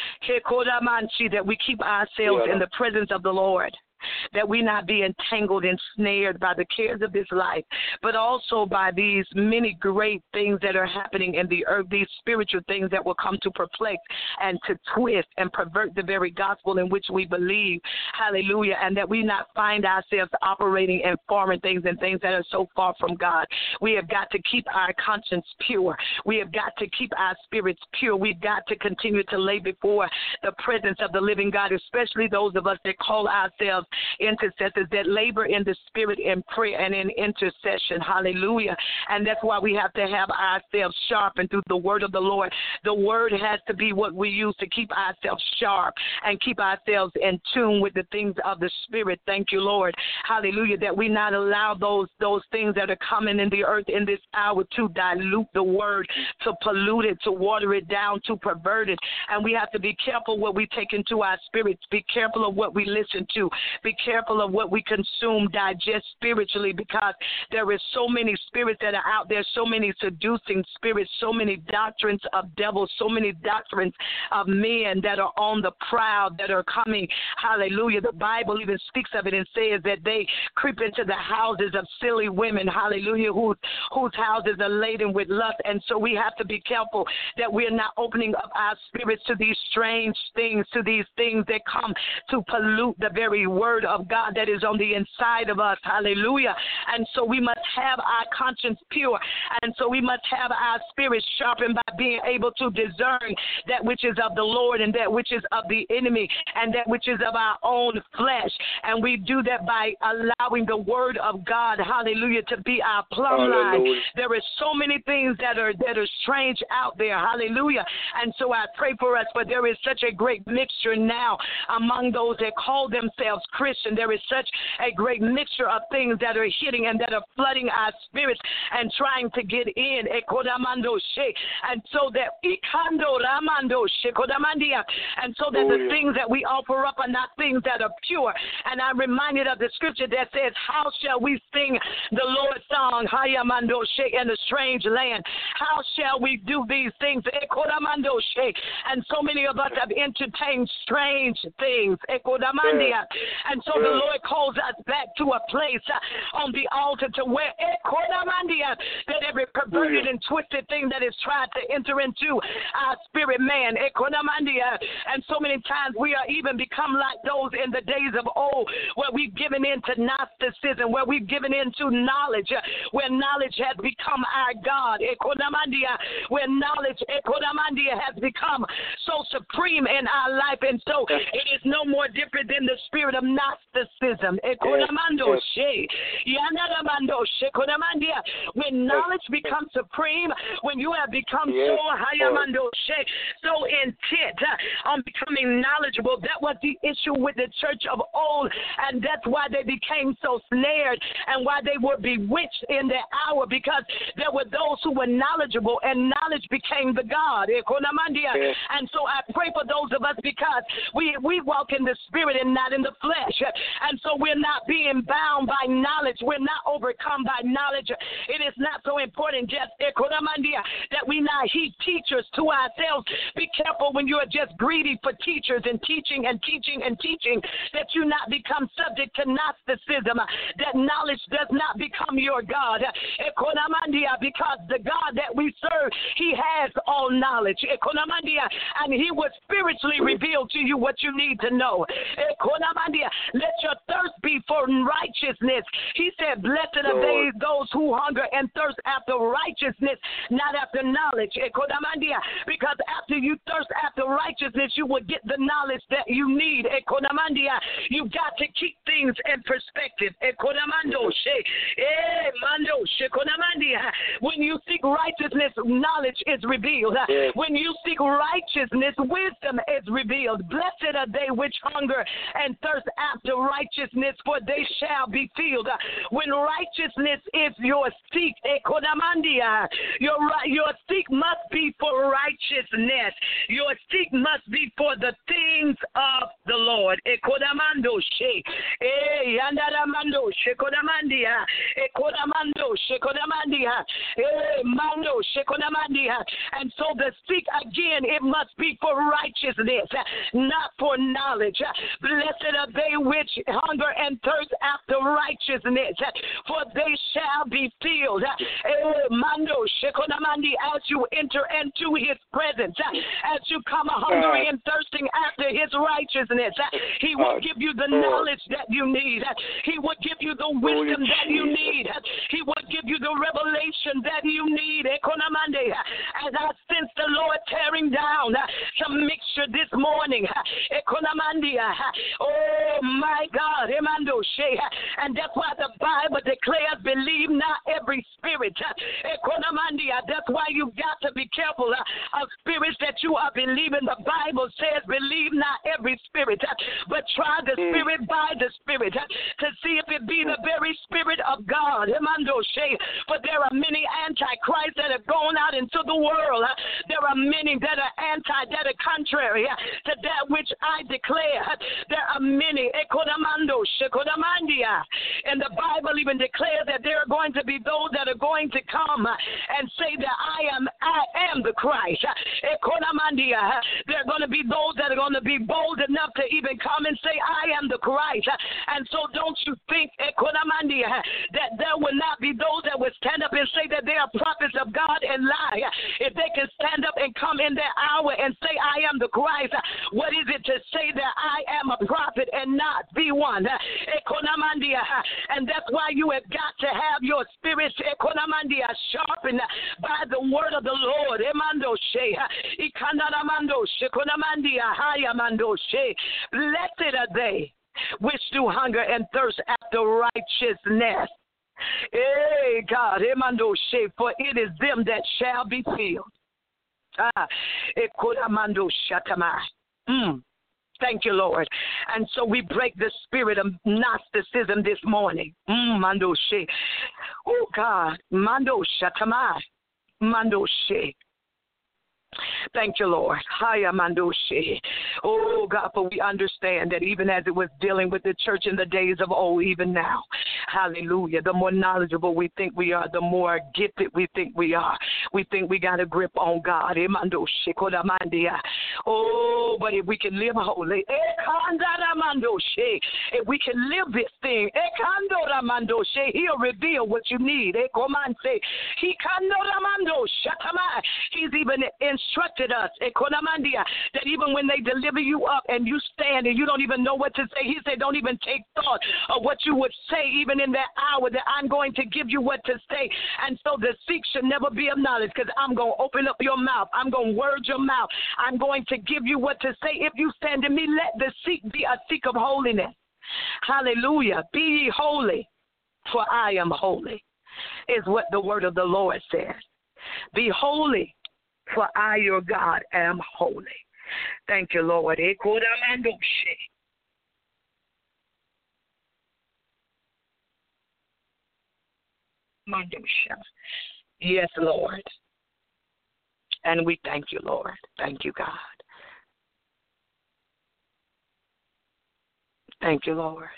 That we keep ourselves yeah. in the presence of the Lord. That we not be entangled and snared by the cares of this life, but also by these many great things that are happening in the earth, these spiritual things that will come to perplex and to twist and pervert the very gospel in which we believe. Hallelujah. And that we not find ourselves operating in foreign things and things that are so far from God. We have got to keep our conscience pure. We have got to keep our spirits pure. We've got to continue to lay before the presence of the living God, especially those of us that call ourselves intercessors, that labor in the spirit in prayer and in intercession. Hallelujah. And that's why we have to have ourselves sharpened through the word of the Lord. The word has to be what we use to keep ourselves sharp and keep ourselves in tune with the things of the spirit. Thank you, Lord. Hallelujah. That we not allow those those things that are coming in the earth in this hour to dilute the word, to pollute it, to water it down, to pervert it. And we have to be careful what we take into our spirits. Be careful of what we listen to. Be careful of what we consume, digest spiritually, because there is so many spirits that are out there, so many seducing spirits, so many doctrines of devils, so many doctrines of men that are on the prowl, that are coming. Hallelujah. The Bible even speaks of it and says that they creep into the houses of silly women, hallelujah, who, whose houses are laden with lust. And so we have to be careful that we're not opening up our spirits to these strange things, to these things that come to pollute the very word of of God that is on the inside of us. Hallelujah. And so we must have our conscience pure. And so we must have our spirit sharpened by being able to discern that which is of the Lord and that which is of the enemy and that which is of our own flesh. And we do that by allowing the word of God, hallelujah, to be our plumb line. There is so many things that are that are strange out there, hallelujah. And so I pray for us, but there is such a great mixture now among those that call themselves Christian. There is such a great mixture of things that are hitting and that are flooding our spirits and trying to get in. And so that and so that the things that we offer up are not things that are pure. And I'm reminded of the scripture that says, how shall we sing the Lord's song in a strange land? How shall we do these things? And so many of us have entertained strange things. And so the Lord calls us back to a place on the altar to where that every perverted and twisted thing that is tried to enter into our spirit man. And so many times we are even become like those in the days of old where we've given in to Gnosticism, where we've given in to knowledge, where knowledge has become our God, where knowledge has become so supreme in our life. And so it is no more different than the spirit of Gnosticism. When knowledge becomes supreme, when you have become so so intent on becoming knowledgeable, that was the issue with the church of old, and that's why they became so snared and why they were bewitched in their hour, because there were those who were knowledgeable and knowledge became the God. And so I pray for those of us, because we, we walk in the spirit and not in the flesh. And so we're not being bound by knowledge. We're not overcome by knowledge. It is not so important just that we not heap teachers to ourselves. Be careful when you are just greedy for teachers and teaching and teaching and teaching, that you not become subject to Gnosticism, that knowledge does not become your God. Because the God that we serve, he has all knowledge. And he will spiritually reveal to you what you need to know. Let your thirst be for righteousness. He said, blessed are they, those who hunger and thirst after righteousness, not after knowledge. Because after you thirst after righteousness, you will get the knowledge that you need. You got to keep things in perspective. When you seek righteousness, knowledge is revealed. When you seek righteousness, wisdom is revealed. Blessed are they which hunger and thirst after righteousness, for they shall be filled. When righteousness is your seek, your, your seek must be for righteousness. Your seek must be for the things of the Lord. And so the seek again, it must be for righteousness, not for knowledge. Blessed are they which hunger and thirst after righteousness, for they shall be filled. As you enter into his presence, as you come hungry and thirsting after his righteousness, he will give you the knowledge that you need. He will give you the wisdom that you need. He will give you the revelation that you need. As I sense the Lord tearing down some mixture this morning. Oh my God. And that's why the Bible declares, believe not every spirit. That's why you got to be careful of spirits that you are believing. The Bible says, believe not every spirit, but try the spirit by the spirit to see if it be the very spirit of God. For there are many antichrists that have gone out into the world. There are many that are anti, that are contrary to that which I declare. There are many. And the Bible even declares that there are going to be those that are going to come and say that I am I am the Christ. There are going to be those that are going to be bold enough to even come and say I am the Christ. And so don't you think that there will not be those that would stand up and say that they are prophets of God and lie, if they can stand up and come in that hour and say, I am the Christ, what is it to say that I am a prophet and not be one? And that's why you have got to have your spirit sharpened by the word of the Lord. Blessed are they which do hunger and thirst after righteousness. Hey, God, for it is them that shall be filled. Ah, mm. Thank you, Lord. And so we break the spirit of Gnosticism this morning. Mm, Mando she. Oh, God. Mando shatamai. Mando she. Thank you, Lord. Haya Mandoshi. Oh, God, for we understand that even as it was dealing with the church in the days of old, even now, hallelujah, the more knowledgeable we think we are, the more gifted we think we are. We think we got a grip on God. Oh, but if we can live holy, if we can live this thing, He'll reveal what you need. He's even instructed us that even when they deliver you up and you stand and you don't even know what to say, he said, don't even take thought of what you would say even in that hour, that I'm going to give you what to say. And so the seek should never be of knowledge, because I'm going to open up your mouth. I'm going to word your mouth. I'm going to give you what to say. If you stand in me, let the seek be a seek of holiness. Hallelujah. Be ye holy, for I am holy, is what the word of the Lord says. Be holy, for I, your God, am holy. Thank you, Lord. Yes, Lord. And we thank you, Lord. Thank you, God. Thank you, Lord.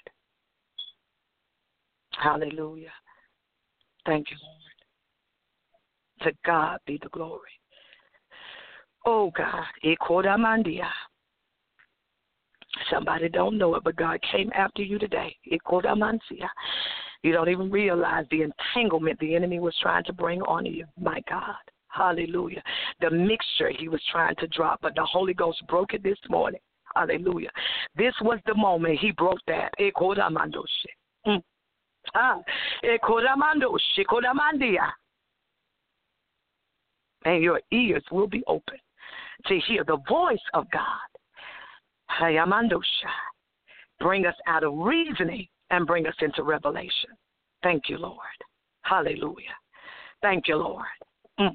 Hallelujah. Thank you, Lord. To God be the glory. Oh, God. Somebody don't know it, but God came after you today. You don't even realize the entanglement the enemy was trying to bring on you. My God. Hallelujah. The mixture he was trying to drop, but the Holy Ghost broke it this morning. Hallelujah. This was the moment he broke that. Mm. Ah. And your ears will be open to hear the voice of God. Bring us out of reasoning and bring us into revelation. Thank you, Lord. Hallelujah. Thank you, Lord. Mm.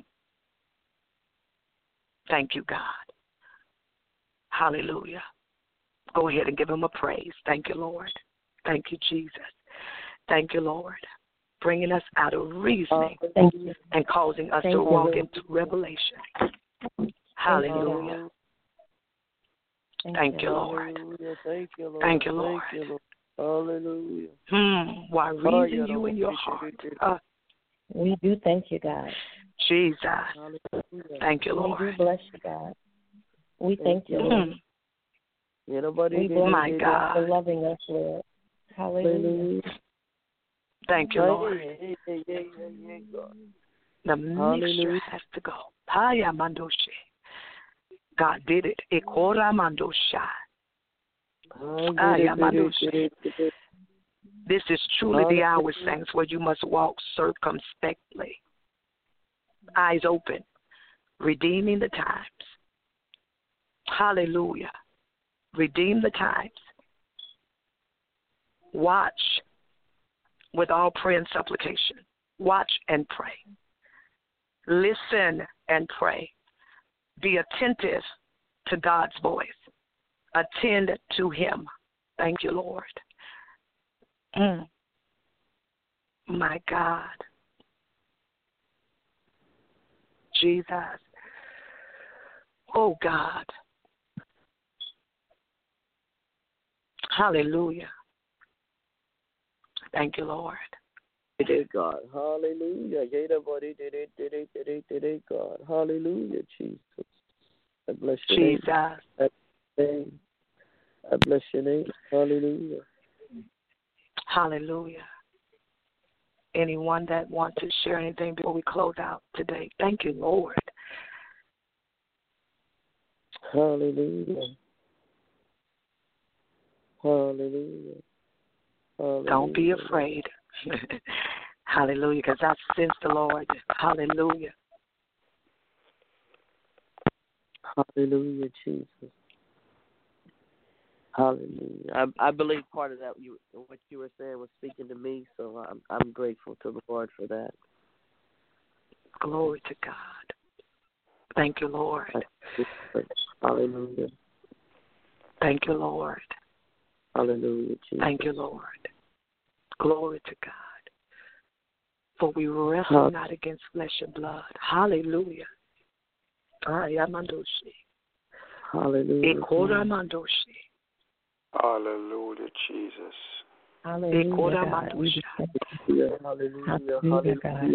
Thank you, God. Hallelujah. Go ahead and give him a praise. Thank you, Lord. Thank you, Jesus. Thank you, Lord. Bringing us out of reasoning uh, and causing us Thank to you, walk Lord. into revelation. Hallelujah. Thank, Thank you, you, Lord. Hallelujah. Thank you, Lord. Thank you, Lord. Thank you, Lord. Hallelujah. Hmm. Why reason you in your heart? Uh, we do thank you, God. Jesus. Hallelujah. Thank you, Lord. We do bless you, God. We thank you, Lord. Hmm. Anybody We bless My you God. for loving us, Lord. Hallelujah. Thank you, Lord. Hey, hey, hey, hey, hey, God. The mixture Hallelujah. has to go. Haya mandoshe. God did it. Ekora mandosha. Aya mandoshe. This is truly the hour, saints, where you must walk circumspectly, eyes open, redeeming the times. Hallelujah. Redeem the times. Watch with all prayer and supplication. Watch and pray. Listen and pray. Be attentive to God's voice. Attend to him. Thank you, Lord. Mm. My God. Jesus. Oh, God. Hallelujah. Thank you, Lord. Did God. Hallelujah. Everybody did it, did it, did it, did it, God. Hallelujah, Jesus. I bless your Jesus. name. I bless your name. Hallelujah. Hallelujah. anyone that wants to share anything before we close out today? Thank you, Lord. Hallelujah. Hallelujah. Hallelujah. Don't be afraid. Hallelujah, because I've sensed the Lord. Hallelujah. Hallelujah, Jesus. Hallelujah. I, I believe part of that, you, what you were saying, was speaking to me, so I'm, I'm grateful to the Lord for that. Glory to God. Thank you, Lord. Hallelujah. Thank you, Lord. Hallelujah, Jesus. Thank you, Lord. Glory to God. For we wrestle not against flesh and blood. Hallelujah. Hallelujah. Hallelujah. Hallelujah, Jesus. Hallelujah, God. We just thank you. Hallelujah. Hallelujah, God.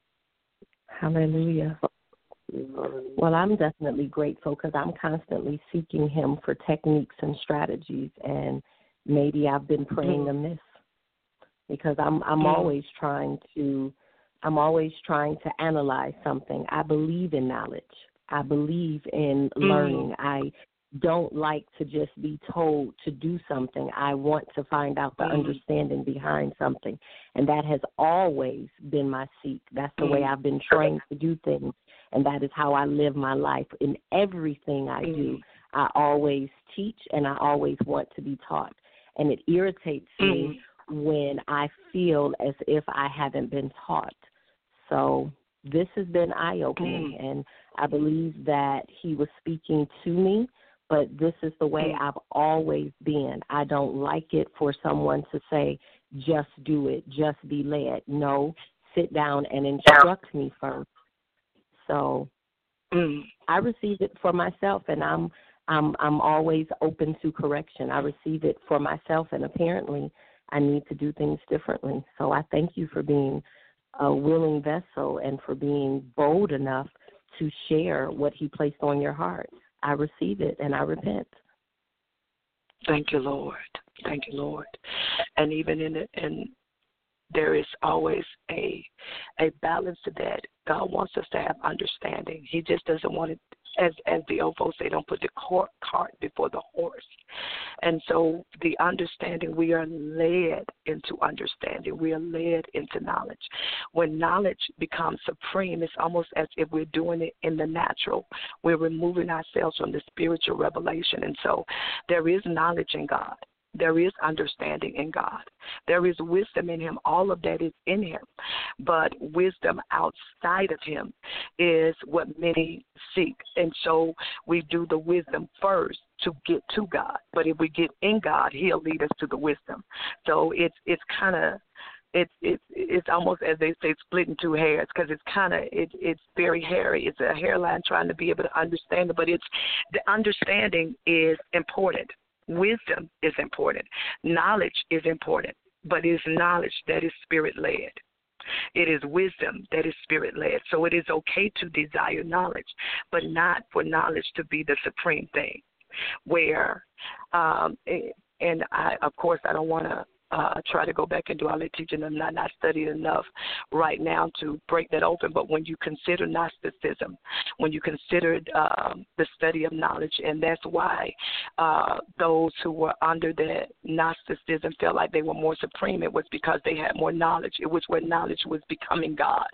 Hallelujah. Well, I'm definitely grateful because I'm constantly seeking him for techniques and strategies, and maybe I've been praying mm-hmm. amiss because I'm I'm mm-hmm. always trying to I'm always trying to analyze something. I believe in knowledge. I believe in mm-hmm. learning. I don't like to just be told to do something. I want to find out the mm-hmm. understanding behind something, and that has always been my seek. That's the mm-hmm. way I've been trained to do things. And that is how I live my life. In everything I mm-hmm. do, I always teach and I always want to be taught. And it irritates mm-hmm. me when I feel as if I haven't been taught. So this has been eye-opening, mm-hmm. and I believe that he was speaking to me, but this is the way mm-hmm. I've always been. I don't like it for someone to say, just do it, just be led. No, sit down and instruct me first. So mm. I receive it for myself, and I'm I'm I'm always open to correction. I receive it for myself, and apparently I need to do things differently. So I thank you for being a willing vessel and for being bold enough to share what he placed on your heart. I receive it, and I repent. Thank you, Lord. Thank you, Lord. And even in it, and there is always a a balance to that. God wants us to have understanding. He just doesn't want it, as as the old folks say, don't put the cart before the horse. And so the understanding, we are led into understanding. We are led into knowledge. When knowledge becomes supreme, it's almost as if we're doing it in the natural. We're removing ourselves from the spiritual revelation. And so there is knowledge in God. There is understanding in God. There is wisdom in him. All of that is in him. But wisdom outside of him is what many seek. And so we do the wisdom first to get to God. But if we get in God, he'll lead us to the wisdom. So it's it's kind of It's it's it's almost, as they say, splitting two hairs, because it's kind of it, it's very hairy. It's a hairline trying to be able to understand it, but it's the understanding is important. Wisdom is important. Knowledge is important, but it is knowledge that is spirit-led. It is wisdom that is spirit-led. So it is okay to desire knowledge, but not for knowledge to be the supreme thing. Where, um, and I, of course, I don't want to uh, try to go back and do all that teaching. I'm not, not studied enough right now to break that open. But when you consider Gnosticism, when you consider um, the study of knowledge, and that's why uh, those who were under the Gnosticism felt like they were more supreme, it was because they had more knowledge. It was where knowledge was becoming God.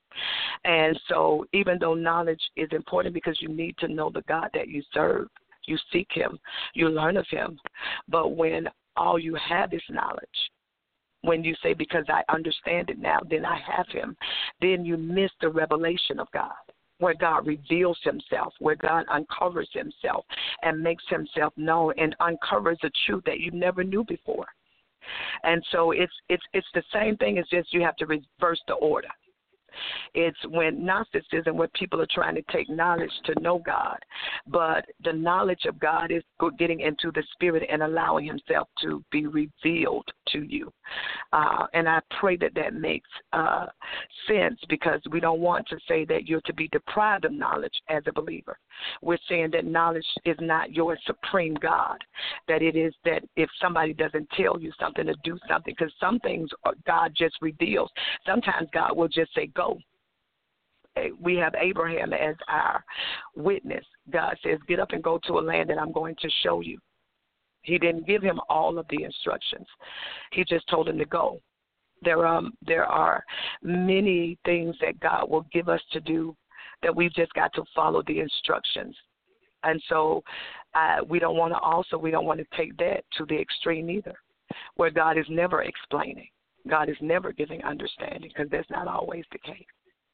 And so even though knowledge is important because you need to know the God that you serve, you seek him, you learn of him. But when all you have is knowledge, when you say, because I understand it now, then I have him, then you miss the revelation of God, where God reveals himself, where God uncovers himself and makes himself known and uncovers a truth that you never knew before. And so it's it's it's the same thing, as just you have to reverse the order. It's when Gnosticism, where people are trying to take knowledge to know God, but the knowledge of God is getting into the spirit and allowing himself to be revealed to you. Uh, and I pray that that makes uh, sense, because we don't want to say that you're to be deprived of knowledge as a believer. We're saying that knowledge is not your supreme God, that it is that if somebody doesn't tell you something to do something, because some things God just reveals. Sometimes God will just say, go. We have Abraham as our witness. God says, get up and go to a land that I'm going to show you. He didn't give him all of the instructions. He just told him to go. There are, there are many things that God will give us to do that we've just got to follow the instructions. And so uh, we don't want to also, we don't want to take that to the extreme either, where God is never explaining. God is never giving understanding, because that's not always the case.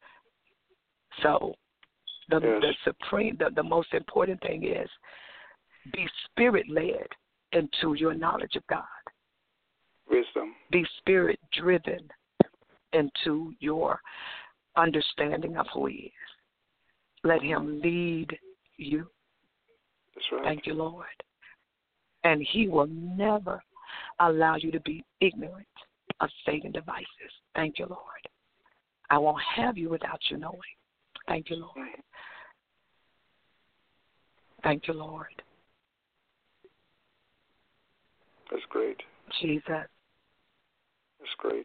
So the, yes. the supreme, the, the most important thing is be spirit-led into your knowledge of God. Wisdom. Be spirit-driven into your understanding of who he is. Let him lead you. That's right. Thank you, Lord. And he will never allow you to be ignorant of Satan's devices. Thank you, Lord. I won't have you without you knowing. Thank you, Lord. Thank you, Lord. That's great. Jesus. That's great.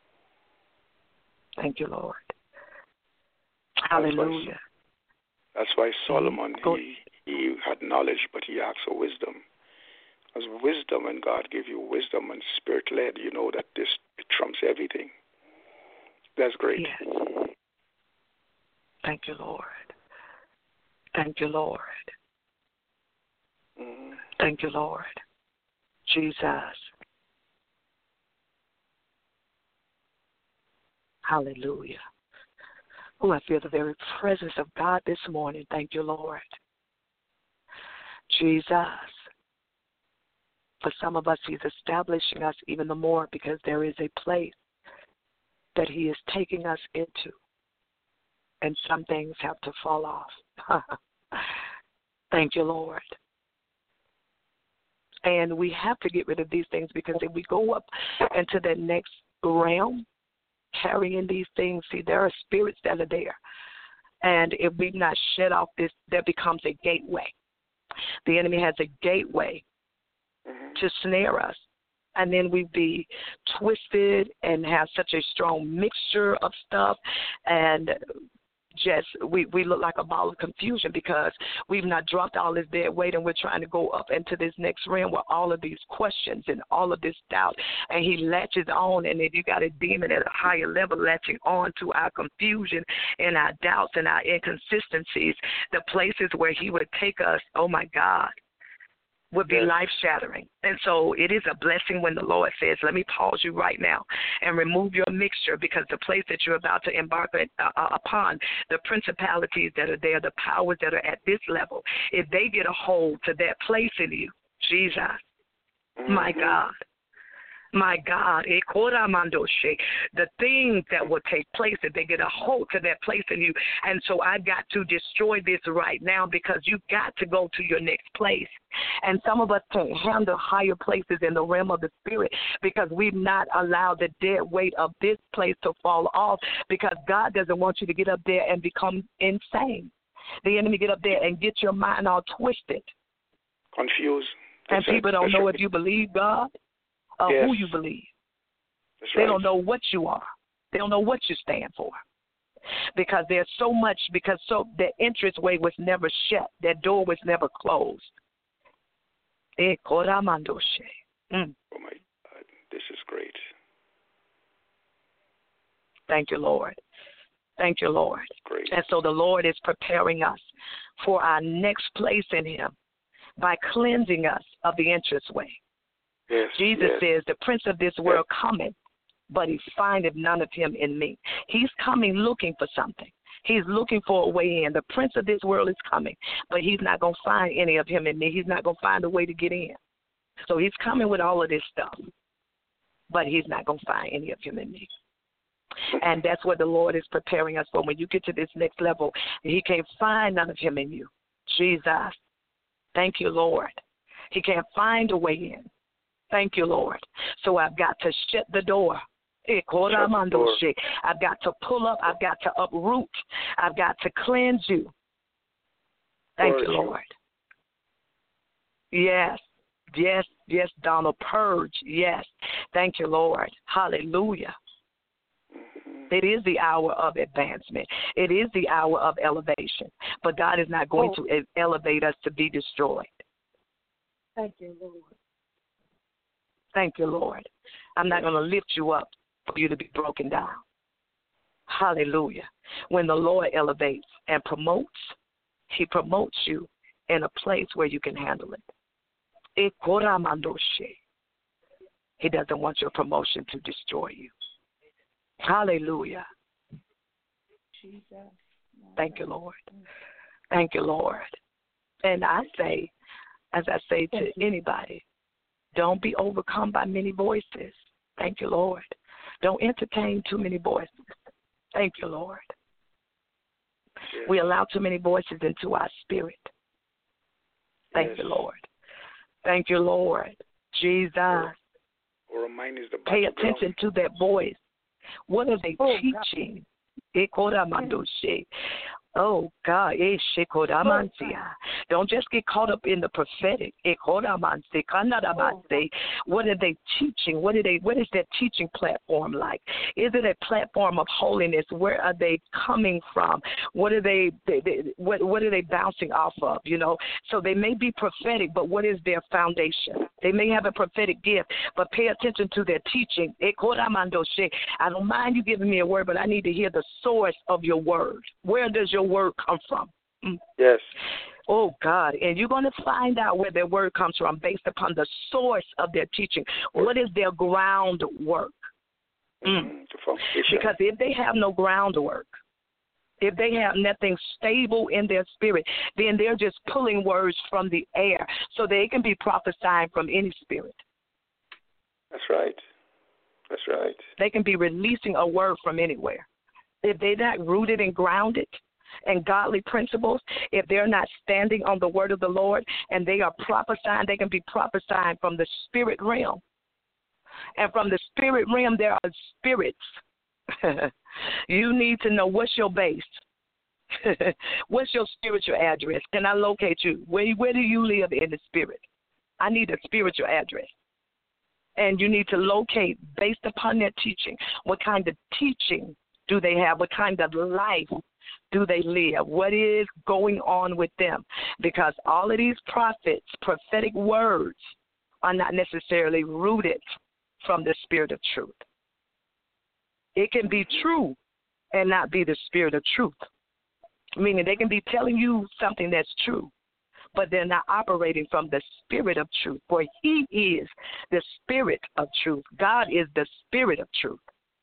Thank you, Lord. That's Hallelujah. Why, that's why Solomon, Go. he, he had knowledge, but he asked for wisdom. As wisdom, and God give you wisdom and spirit-led, you know that this it trumps everything. That's great. Yes. Thank you, Lord. Thank you, Lord. Mm-hmm. Thank you, Lord. Jesus. Hallelujah. Oh, I feel the very presence of God this morning. Thank you, Lord. Jesus. For some of us, he's establishing us even the more, because there is a place that he is taking us into, and some things have to fall off. Thank you, Lord. And we have to get rid of these things, because if we go up into that next realm, carrying these things, see, there are spirits that are there. And if we've not shed off this, there becomes a gateway. The enemy has a gateway to snare us. And then we be twisted and have such a strong mixture of stuff, and just we, we look like a ball of confusion, because we've not dropped all this dead weight, and we're trying to go up into this next realm with all of these questions and all of this doubt. And he latches on, and then you got a demon at a higher level latching on to our confusion and our doubts and our inconsistencies, the places where he would take us, oh my God, would be life-shattering. And so it is a blessing when the Lord says, let me pause you right now and remove your mixture, because the place that you're about to embark uh, upon, the principalities that are there, the powers that are at this level, if they get a hold to that place in you, Jesus, mm-hmm. my God, my God, the things that will take place, if they get a hold to that place in you. And so I've got to destroy this right now, because you've got to go to your next place. And some of us can't handle higher places in the realm of the spirit, because we've not allowed the dead weight of this place to fall off, because God doesn't want you to get up there and become insane. The enemy get up there and get your mind all twisted. Confused. And That's people right. don't That's know right. if you believe God or yes. who you believe. That's they right. don't know what you are. They don't know what you stand for. Because there's so much, because so the entranceway was never shut. That door was never closed. Mm. Oh, my God. This is great. Thank you, Lord. Thank you, Lord. Great. And so the Lord is preparing us for our next place in him by cleansing us of the entranceway. Yes, Jesus yes. says, the prince of this world yes. cometh, but he findeth none of him in me. He's coming looking for something. He's looking for a way in. The prince of this world is coming, but he's not going to find any of him in me. He's not going to find a way to get in. So he's coming with all of this stuff, but he's not going to find any of him in me. And that's what the Lord is preparing us for. When you get to this next level, he can't find none of him in you. Jesus. Thank you, Lord. He can't find a way in. Thank you, Lord. So I've got to shut the door. I've got to pull up. I've got to uproot. I've got to cleanse you. Thank you, Lord. Yes, yes, yes, Donald. Purge. Yes. Thank you, Lord. Hallelujah. It is the hour of advancement. It is the hour of elevation. But God is not going oh. to elevate us to be destroyed. Thank you, Lord. Thank you, Lord. I'm not going to lift you up for you to be broken down. Hallelujah. When the Lord elevates and promotes, he promotes you in a place where you can handle it. He doesn't want your promotion to destroy you. Hallelujah. Jesus. Thank you, Lord. Thank you, Lord. And I say, as I say to anybody, don't be overcome by many voices. Thank you, Lord. Don't entertain too many voices. Thank you, Lord. Yes. We allow too many voices into our spirit. Thank yes. you, Lord. Thank you, Lord. Jesus. Or, or mine is the Pay attention to that voice. What are they oh, teaching? Oh, God. Don't just get caught up in the prophetic. What are they teaching? What are they? What is their teaching platform like? Is it a platform of holiness? Where are they coming from? What are they, they, they what, what are they bouncing off of, you know? So they may be prophetic, but what is their foundation? They may have a prophetic gift, but pay attention to their teaching. I don't mind you giving me a word, but I need to hear the source of your word. Where does your word come from? Mm. Yes. Oh, God. And you're going to find out where their word comes from based upon the source of their teaching. What is their groundwork? Mm. Because if they have no groundwork, if they have nothing stable in their spirit, then they're just pulling words from the air so they can be prophesying from any spirit. That's right. That's right. They can be releasing a word from anywhere. If they're not rooted and grounded in godly principles, if they're not standing on the word of the Lord and they are prophesying, they can be prophesying from the spirit realm. And from the spirit realm, there are spirits. You need to know what's your base. What's your spiritual address? Can I locate you? Where, where do you live in the spirit? I need a spiritual address. And you need to locate, based upon their teaching, what kind of teaching do they have? What kind of life do they live? What is going on with them? Because all of these prophets, prophetic words, are not necessarily rooted from the spirit of truth. It can be true and not be the spirit of truth, meaning they can be telling you something that's true, but they're not operating from the spirit of truth, for he is the spirit of truth. God is the spirit of truth.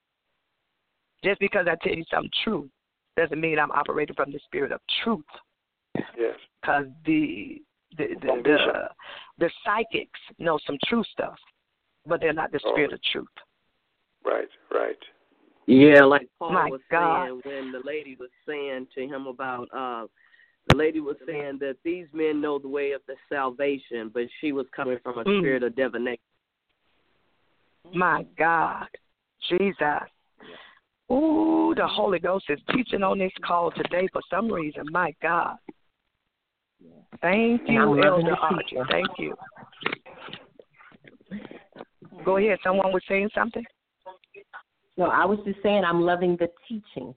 Just because I tell you something true doesn't mean I'm operating from the spirit of truth. Yes. Because the the the, the the psychics know some true stuff, but they're not the spirit oh. of truth. Right, right. Yeah, like Paul My was God. saying when the lady was saying to him about, uh, the lady was saying that these men know the way of the salvation, but she was coming from a mm. spirit of divination. My God. Jesus. Ooh, the Holy Ghost is teaching on this call today for some reason. My God. Thank you, Elder Archie. Thank you. Go ahead. Someone was saying something? No, I was just saying I'm loving the teaching.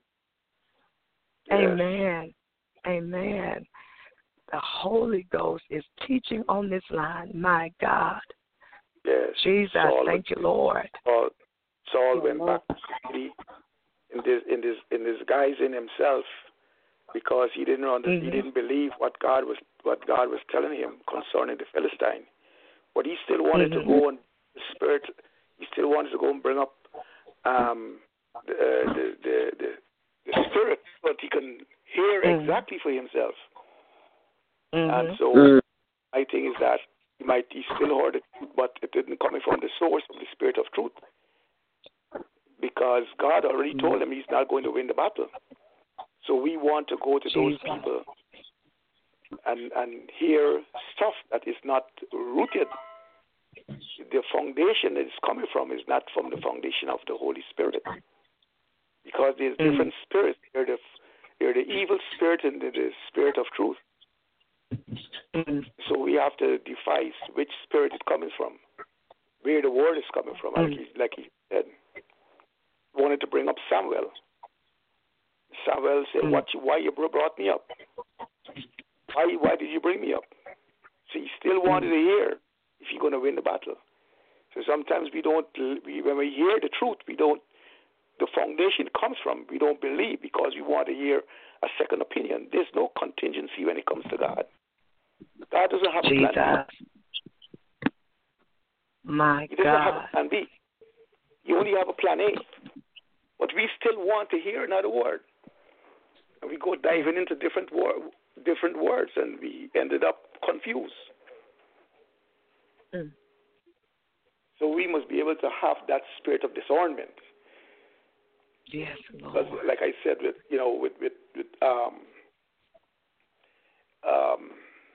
Amen. Amen. The Holy Ghost is teaching on this line. My God. Yes. Jesus, Saul thank you, Lord. Saul, Saul went back to city in this in this in disguising himself because he didn't understand, mm-hmm. he didn't believe what God was what God was telling him concerning the Philistine. But he still wanted mm-hmm. to go and the spirit. He still wanted to go and bring up um, the, uh, the, the the the spirit, so that he can hear mm-hmm. exactly for himself. Mm-hmm. And so, mm-hmm. my thing is that he might he still heard it, but it didn't come from the source of the spirit of truth. because God already mm-hmm. told him he's not going to win the battle. So we want to go to Jesus. those people and, and hear stuff that is not rooted. The foundation that it's coming from is not from the foundation of the Holy Spirit. Because there's mm-hmm. different spirits. There's the, there's the evil spirit and the, the spirit of truth. Mm-hmm. So we have to devise which spirit it's coming from, where the word is coming from. Mm-hmm. Like, he, like he said, wanted to bring up Samuel. Samuel said, mm-hmm. "What? You, why you brought me up? Why? Why did you bring me up?" So he still wanted mm-hmm. to hear if you're going to win the battle. So sometimes we don't. We, when we hear the truth, we don't. The foundation comes from. We don't believe because we want to hear a second opinion. There's no contingency when it comes to God. God doesn't have Jesus. a plan B. My he doesn't God. have a plan B. You only have a plan A. But we still want to hear another word. And we go diving into different wor- different words, and we ended up confused. Mm. So we must be able to have that spirit of discernment. Yes, Lord. Because, like I said, with you know, with with, with um, um,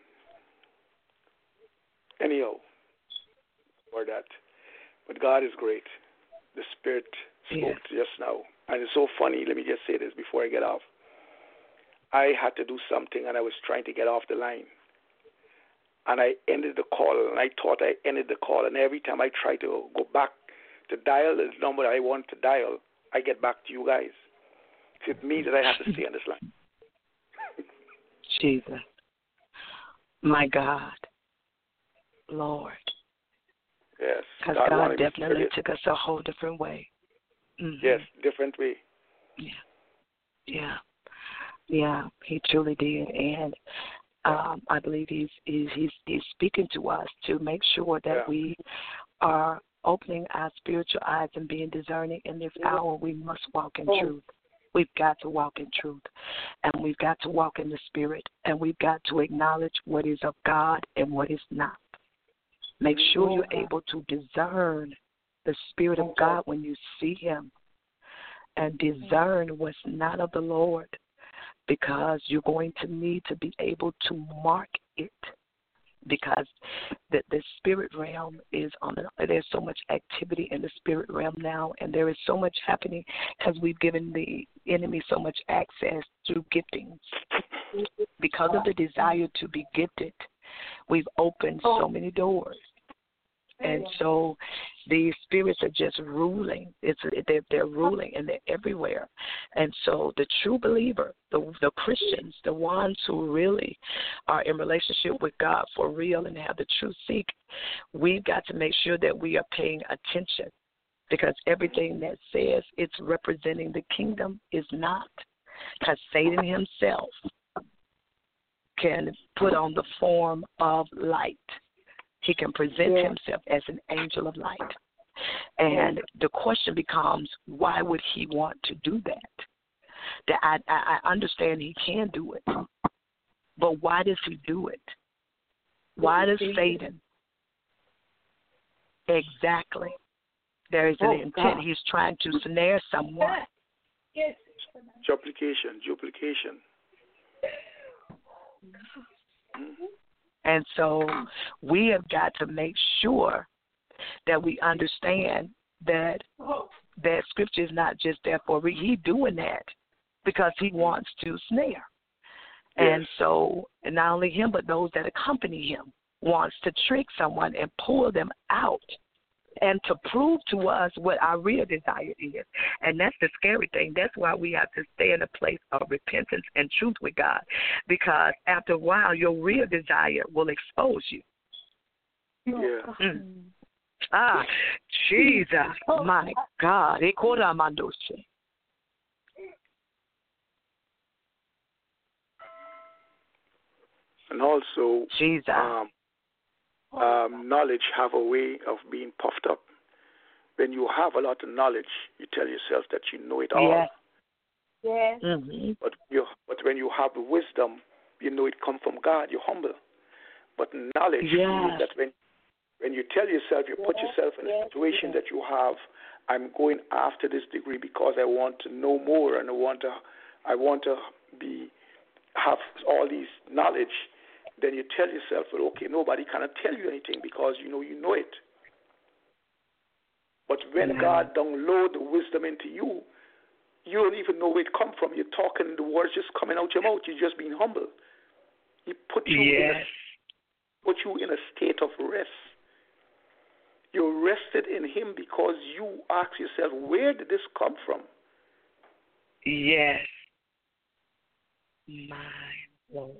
anyhow, or that. But God is great. The Spirit spoke yes. just now, and it's so funny. Let me just say this before I get off. I had to do something, and I was trying to get off the line, and I ended the call, and I thought I ended the call, and every time I try to go back to dial the number I want to dial, I get back to you guys. It means that I have to stay on this line. Jesus. My God. Lord. Yes. Because God, God definitely took us a whole different way. Mm-hmm. Yes, different way. Yeah. Yeah. Yeah, he truly did. And um, I believe he's, he's, he's, he's speaking to us to make sure that yeah. we are opening our spiritual eyes and being discerning in this hour. We must walk in truth. We've got to walk in truth, and we've got to walk in the Spirit, and we've got to acknowledge what is of God and what is not. Make sure you're able to discern the Spirit of God when you see him, and discern what's not of the Lord, because you're going to need to be able to mark it. Because the, the spirit realm is on the, there's so much activity in the spirit realm now, and there is so much happening as we've given the enemy so much access through giftings. Because of the desire to be gifted, we've opened so many doors. And so these spirits are just ruling. It's they're, they're ruling, and they're everywhere. And so the true believer, the the Christians, the ones who really are in relationship with God for real and have the true seek, we've got to make sure that we are paying attention, because everything that says it's representing the kingdom is not. Because Satan himself can put on the form of light. He can present yeah. himself as an angel of light. And the question becomes, why would he want to do that? That I, I, I understand he can do it, but why does he do it? Why does Satan? Exactly. There is an oh, intent. God. He's trying to snare someone. Duplication, duplication. Mm-hmm. And so we have got to make sure that we understand that that scripture is not just there for re- he's doing that because he wants to snare. Yes. And so and not only him, but those that accompany him wants to trick someone and pull them out and to prove to us what our real desire is. And that's the scary thing. That's why we have to stay in a place of repentance and truth with God, because after a while, your real desire will expose you. Yeah. Mm. Ah, Jesus, my God. And also, Jesus. Um, Um, knowledge have a way of being puffed up. When you have a lot of knowledge, you tell yourself that you know it all. Yes. Yes. Mm-hmm. But you, but when you have wisdom, you know it comes from God. You're humble. But knowledge yes. is that when when you tell yourself, you put yes. yourself in a yes. situation yes. that you have I'm going after this degree because I want to know more and I want to I want to be have all these knowledge, then you tell yourself, well, okay, nobody cannot tell you anything because you know you know it. But when mm-hmm. God download the wisdom into you, you don't even know where it come from. You're talking, the words just coming out your mouth. You're just being humble. He put you yes. in a put you in a state of rest. You're rested in Him because you ask yourself, where did this come from? Yes. My Lord.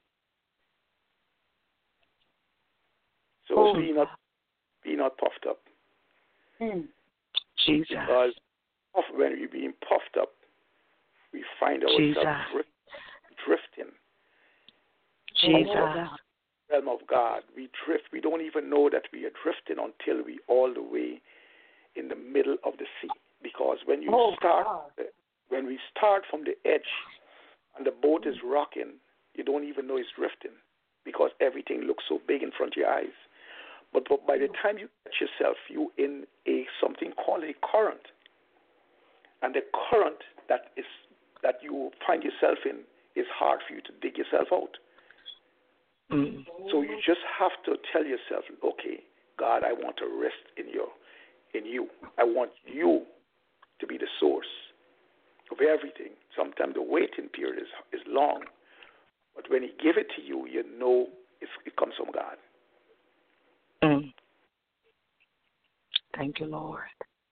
So oh. be not be not puffed up. Mm. Jesus. Because when we're being puffed up, we find ourselves drift, drifting. Jesus. Realm of God. We drift. We don't even know that we are drifting until we all the way in the middle of the sea. Because when you oh, start, God. when we start from the edge and the boat is rocking, you don't even know it's drifting because everything looks so big in front of your eyes. But, but by the time you catch yourself, you in a something called a current, and the current that is that you find yourself in is hard for you to dig yourself out. Mm. So you just have to tell yourself, okay, God, I want to rest in your, in you. I want you to be the source of everything. Sometimes the waiting period is is long, but when He give it to you, you know it's, it comes from God. Mm. Thank you, Lord.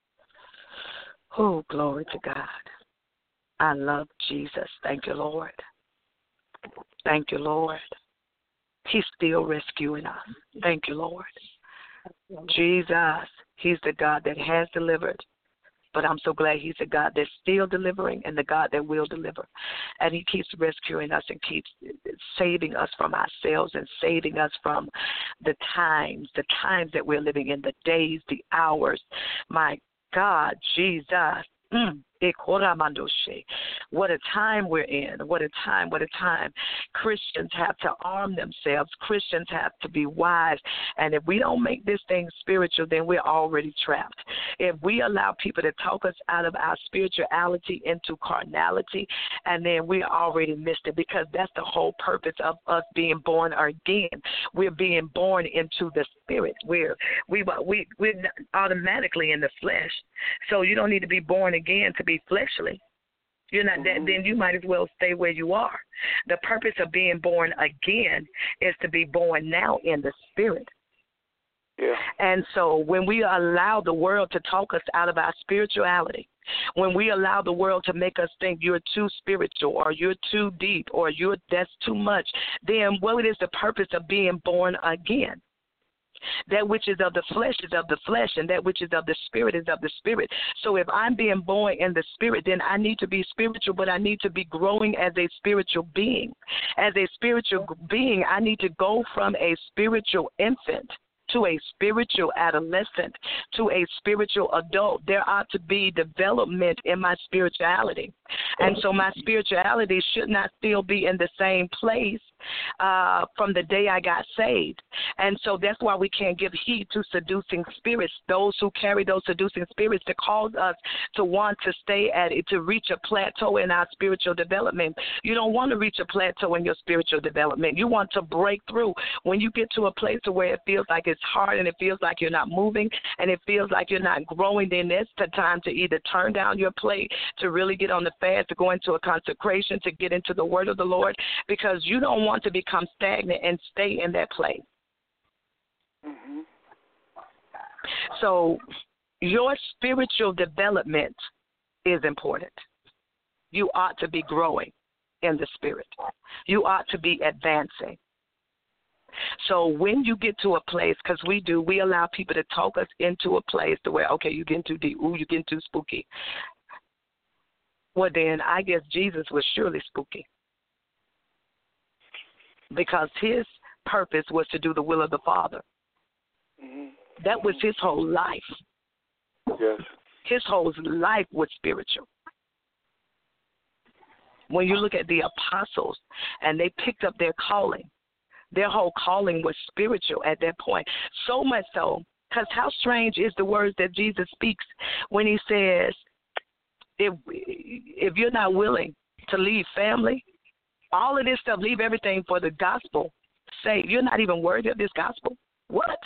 Oh, glory to God. I love Jesus. Thank you, Lord. Thank you, Lord. He's still rescuing us. Thank you, Lord. Jesus, He's the God that has delivered. But I'm so glad He's the God that's still delivering and the God that will deliver. And He keeps rescuing us and keeps saving us from ourselves and saving us from the times, the times that we're living in, the days, the hours. My God, Jesus. Mm. What a time we're in. What a time, what a time. Christians have to arm themselves. Christians have to be wise. And if we don't make this thing spiritual, then we're already trapped. If we allow people to talk us out of our spirituality into carnality, and then we already missed it, because that's the whole purpose of us being born again. We're being born into the spirit. We're, we, we, we're automatically in the flesh. So you don't need to be born again to be fleshly. You're not that, then you might as well stay where you are. The purpose of being born again is to be born now in the spirit. Yeah. And so when we allow the world to talk us out of our spirituality, when we allow the world to make us think you're too spiritual or you're too deep or you're that's too much, then what is the purpose of being born again? That which is of the flesh is of the flesh, and that which is of the spirit is of the spirit. So if I'm being born in the spirit, then I need to be spiritual, but I need to be growing as a spiritual being. As a spiritual being, I need to go from a spiritual infant to a spiritual adolescent, to a spiritual adult. There ought to be development in my spirituality. And so my spirituality should not still be in the same place uh, from the day I got saved. And so that's why we can't give heed to seducing spirits, those who carry those seducing spirits that cause us to want to stay at it, to reach a plateau in our spiritual development. You don't want to reach a plateau in your spiritual development. You want to break through. When you get to a place where it feels like it's hard and it feels like you're not moving and it feels like you're not growing, then it's the time to either turn down your plate, to really get on the fast, to go into a consecration, to get into the word of the Lord, because you don't want to become stagnant and stay in that place. Mm-hmm. So your spiritual development is important. You ought to be growing in the spirit. You ought to be advancing. So when you get to a place, because we do, we allow people to talk us into a place to where, okay, you're getting too deep. Ooh, you're getting too spooky. Well, then I guess Jesus was surely spooky, because his purpose was to do the will of the Father. Mm-hmm. That was his whole life. Yes. His whole life was spiritual. When you look at the apostles and they picked up their calling, their whole calling was spiritual at that point. So much so Because how strange is the words that Jesus speaks when he says, if if you're not willing to leave family, all of this stuff, leave everything for the gospel, say you're not even worthy of this gospel. What?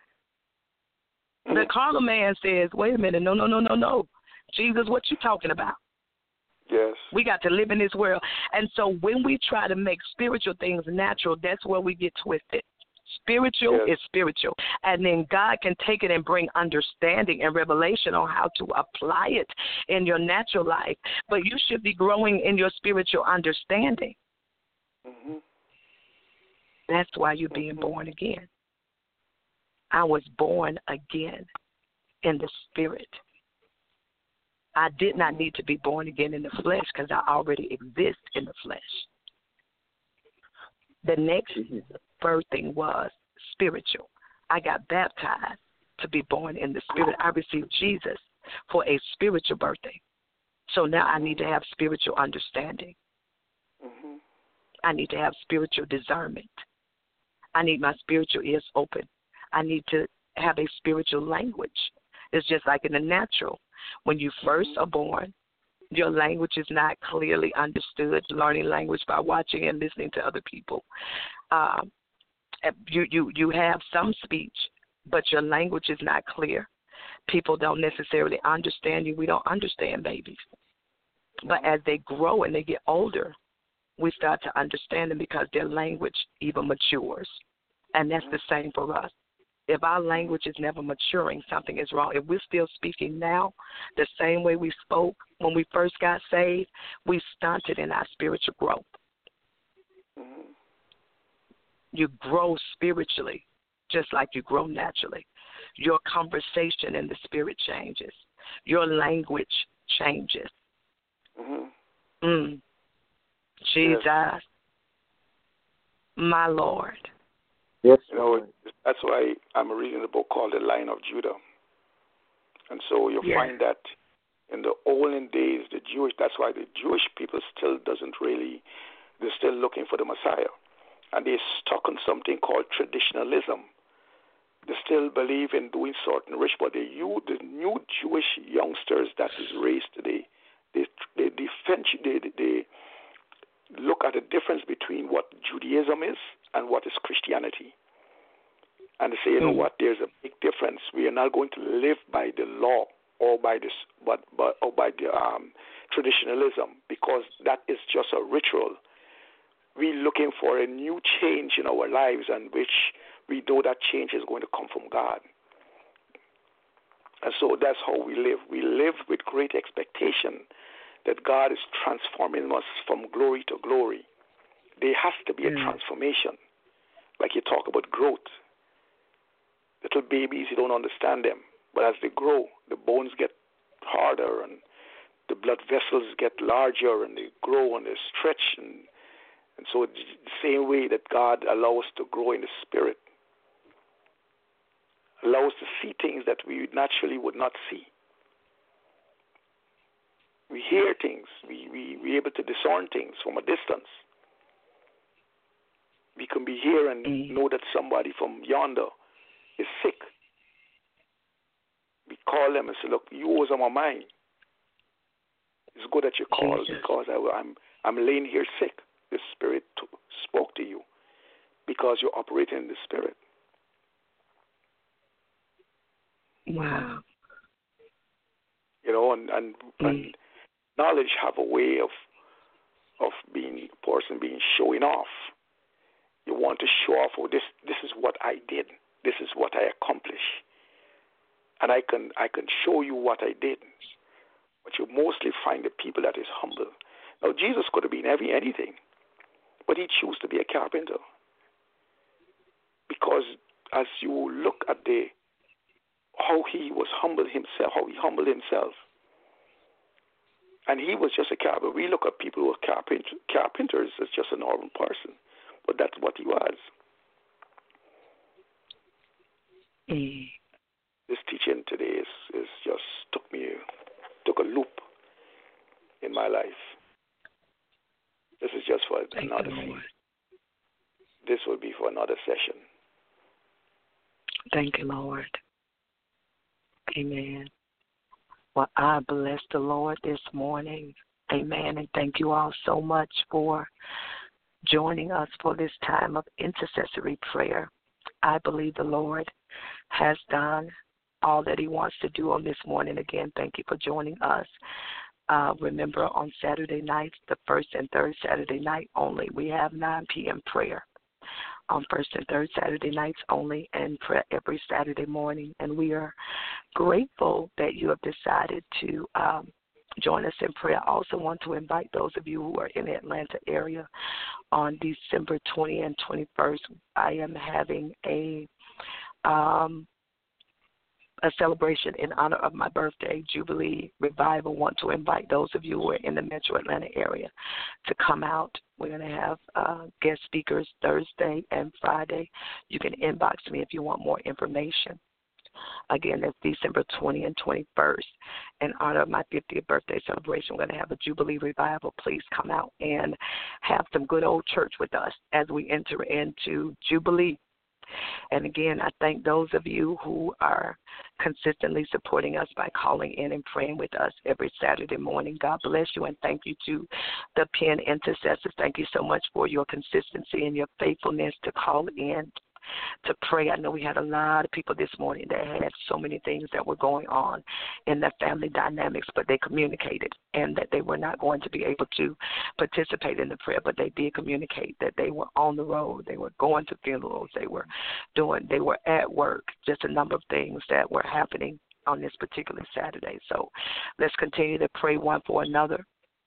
The carnal man says, wait a minute, no, no, no, no, no. Jesus, what you talking about? Yes. We got to live in this world. And so when we try to make spiritual things natural, that's where we get twisted. Spiritual yes. is spiritual. And then God can take it and bring understanding and revelation on how to apply it in your natural life. But you should be growing in your spiritual understanding. Mm-hmm. That's why you're being mm-hmm. born again. I was born again in the spirit. I did not need to be born again in the flesh because I already exist in the flesh. The next birthing was spiritual. I got baptized to be born in the spirit. I received Jesus for a spiritual birthing. So now I need to have spiritual understanding. Mm-hmm. I need to have spiritual discernment. I need my spiritual ears open. I need to have a spiritual language. It's just like in the natural. When you first are born, your language is not clearly understood. Learning language by watching and listening to other people. Um, you, you, you have some speech, but your language is not clear. People don't necessarily understand you. We don't understand babies. But as they grow and they get older, we start to understand them because their language even matures. And that's the same for us. If our language is never maturing, something is wrong. If we're still speaking now the same way we spoke when we first got saved, we stunted in our spiritual growth. Mm-hmm. You grow spiritually just like you grow naturally. Your conversation in the spirit changes. Your language changes. Mm-hmm. Mm. Jesus, yes. My Lord. Yes, you know, that's why I'm reading a book called The Lion of Judah. And so you'll yes. find that in the olden days, the Jewish, that's why the Jewish people still doesn't really, they're still looking for the Messiah. And they're stuck on something called traditionalism. They still believe in doing certain rich, but the new, the new Jewish youngsters that is raised today, they, they, defend, they, they look at the difference between what Judaism is and what is Christianity. And they say, you know mm. what, there's a big difference. We are not going to live by the law or by this, but, but or by the um, traditionalism, because that is just a ritual. We're looking for a new change in our lives, and which we know that change is going to come from God. And so that's how we live. We live with great expectation that God is transforming us from glory to glory. There has to be a mm. transformation. Like you talk about growth. Little babies, you don't understand them. But as they grow, the bones get harder and the blood vessels get larger and they grow and they stretch. And, and so it's the same way that God allows us to grow in the spirit. Allow us to see things that we naturally would not see. We hear things. We, we, we're able to discern things from a distance. We can be here and mm. know that somebody from yonder is sick. We call them and say, look, you was on my mind. It's good that you called Jesus. Because I, I'm, I'm laying here sick. The Spirit t- spoke to you because you're operating in the Spirit. Wow. You know, and, and, mm. and knowledge have a way of of being a person being showing off. You want to show off, oh, this this is what I did. This is what I accomplished. And I can I can show you what I did. But you mostly find the people that is humble. Now Jesus could have been every anything, but he chose to be a carpenter. Because as you look at the how he was humble himself, how he humbled himself. And he was just a carpenter. We look at people who are carpenter, carpenters as just a normal person. But that's what he was. Mm. This teaching today is, is just took me, took a loop in my life. This is just for Thank another you, This will be for another session. Thank you, Lord. Amen. Well, I bless the Lord this morning. Amen. And thank you all so much for joining us for this time of intercessory prayer. I believe the Lord has done all that he wants to do on this morning. Again, thank you for joining us. Uh, remember, on Saturday nights, the first and third Saturday night only, we have nine p.m. prayer. On first and third Saturday nights only, and prayer every Saturday morning. And we are grateful that you have decided to um, join us in prayer. I also want to invite those of you who are in the Atlanta area on December twentieth and twenty-first. I am having a um, a celebration in honor of my birthday, Jubilee Revival. Want to invite those of you who are in the metro Atlanta area to come out. We're going to have uh, guest speakers Thursday and Friday. You can inbox me if you want more information. Again, that's December twentieth and twenty-first. In honor of my fiftieth birthday celebration, we're going to have a Jubilee Revival. Please come out and have some good old church with us as we enter into Jubilee. And again, I thank those of you who are consistently supporting us by calling in and praying with us every Saturday morning. God bless you, and thank you to the Pen Intercessors. Thank you so much for your consistency and your faithfulness to call in to pray. I know we had a lot of people this morning that had so many things that were going on in their family dynamics, but they communicated and that they were not going to be able to participate in the prayer, but they did communicate that they were on the road, they were going to funerals, they were doing, they were at work, just a number of things that were happening on this particular Saturday. So let's continue to pray one for another.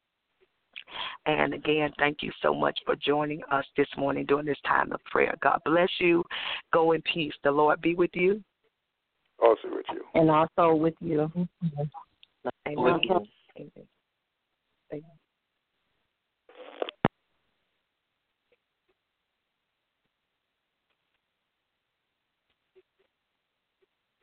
And again, thank you so much for joining us this morning during this time of prayer. God bless you. Go in peace. The Lord be with you. Also with you. And also with you. Amen.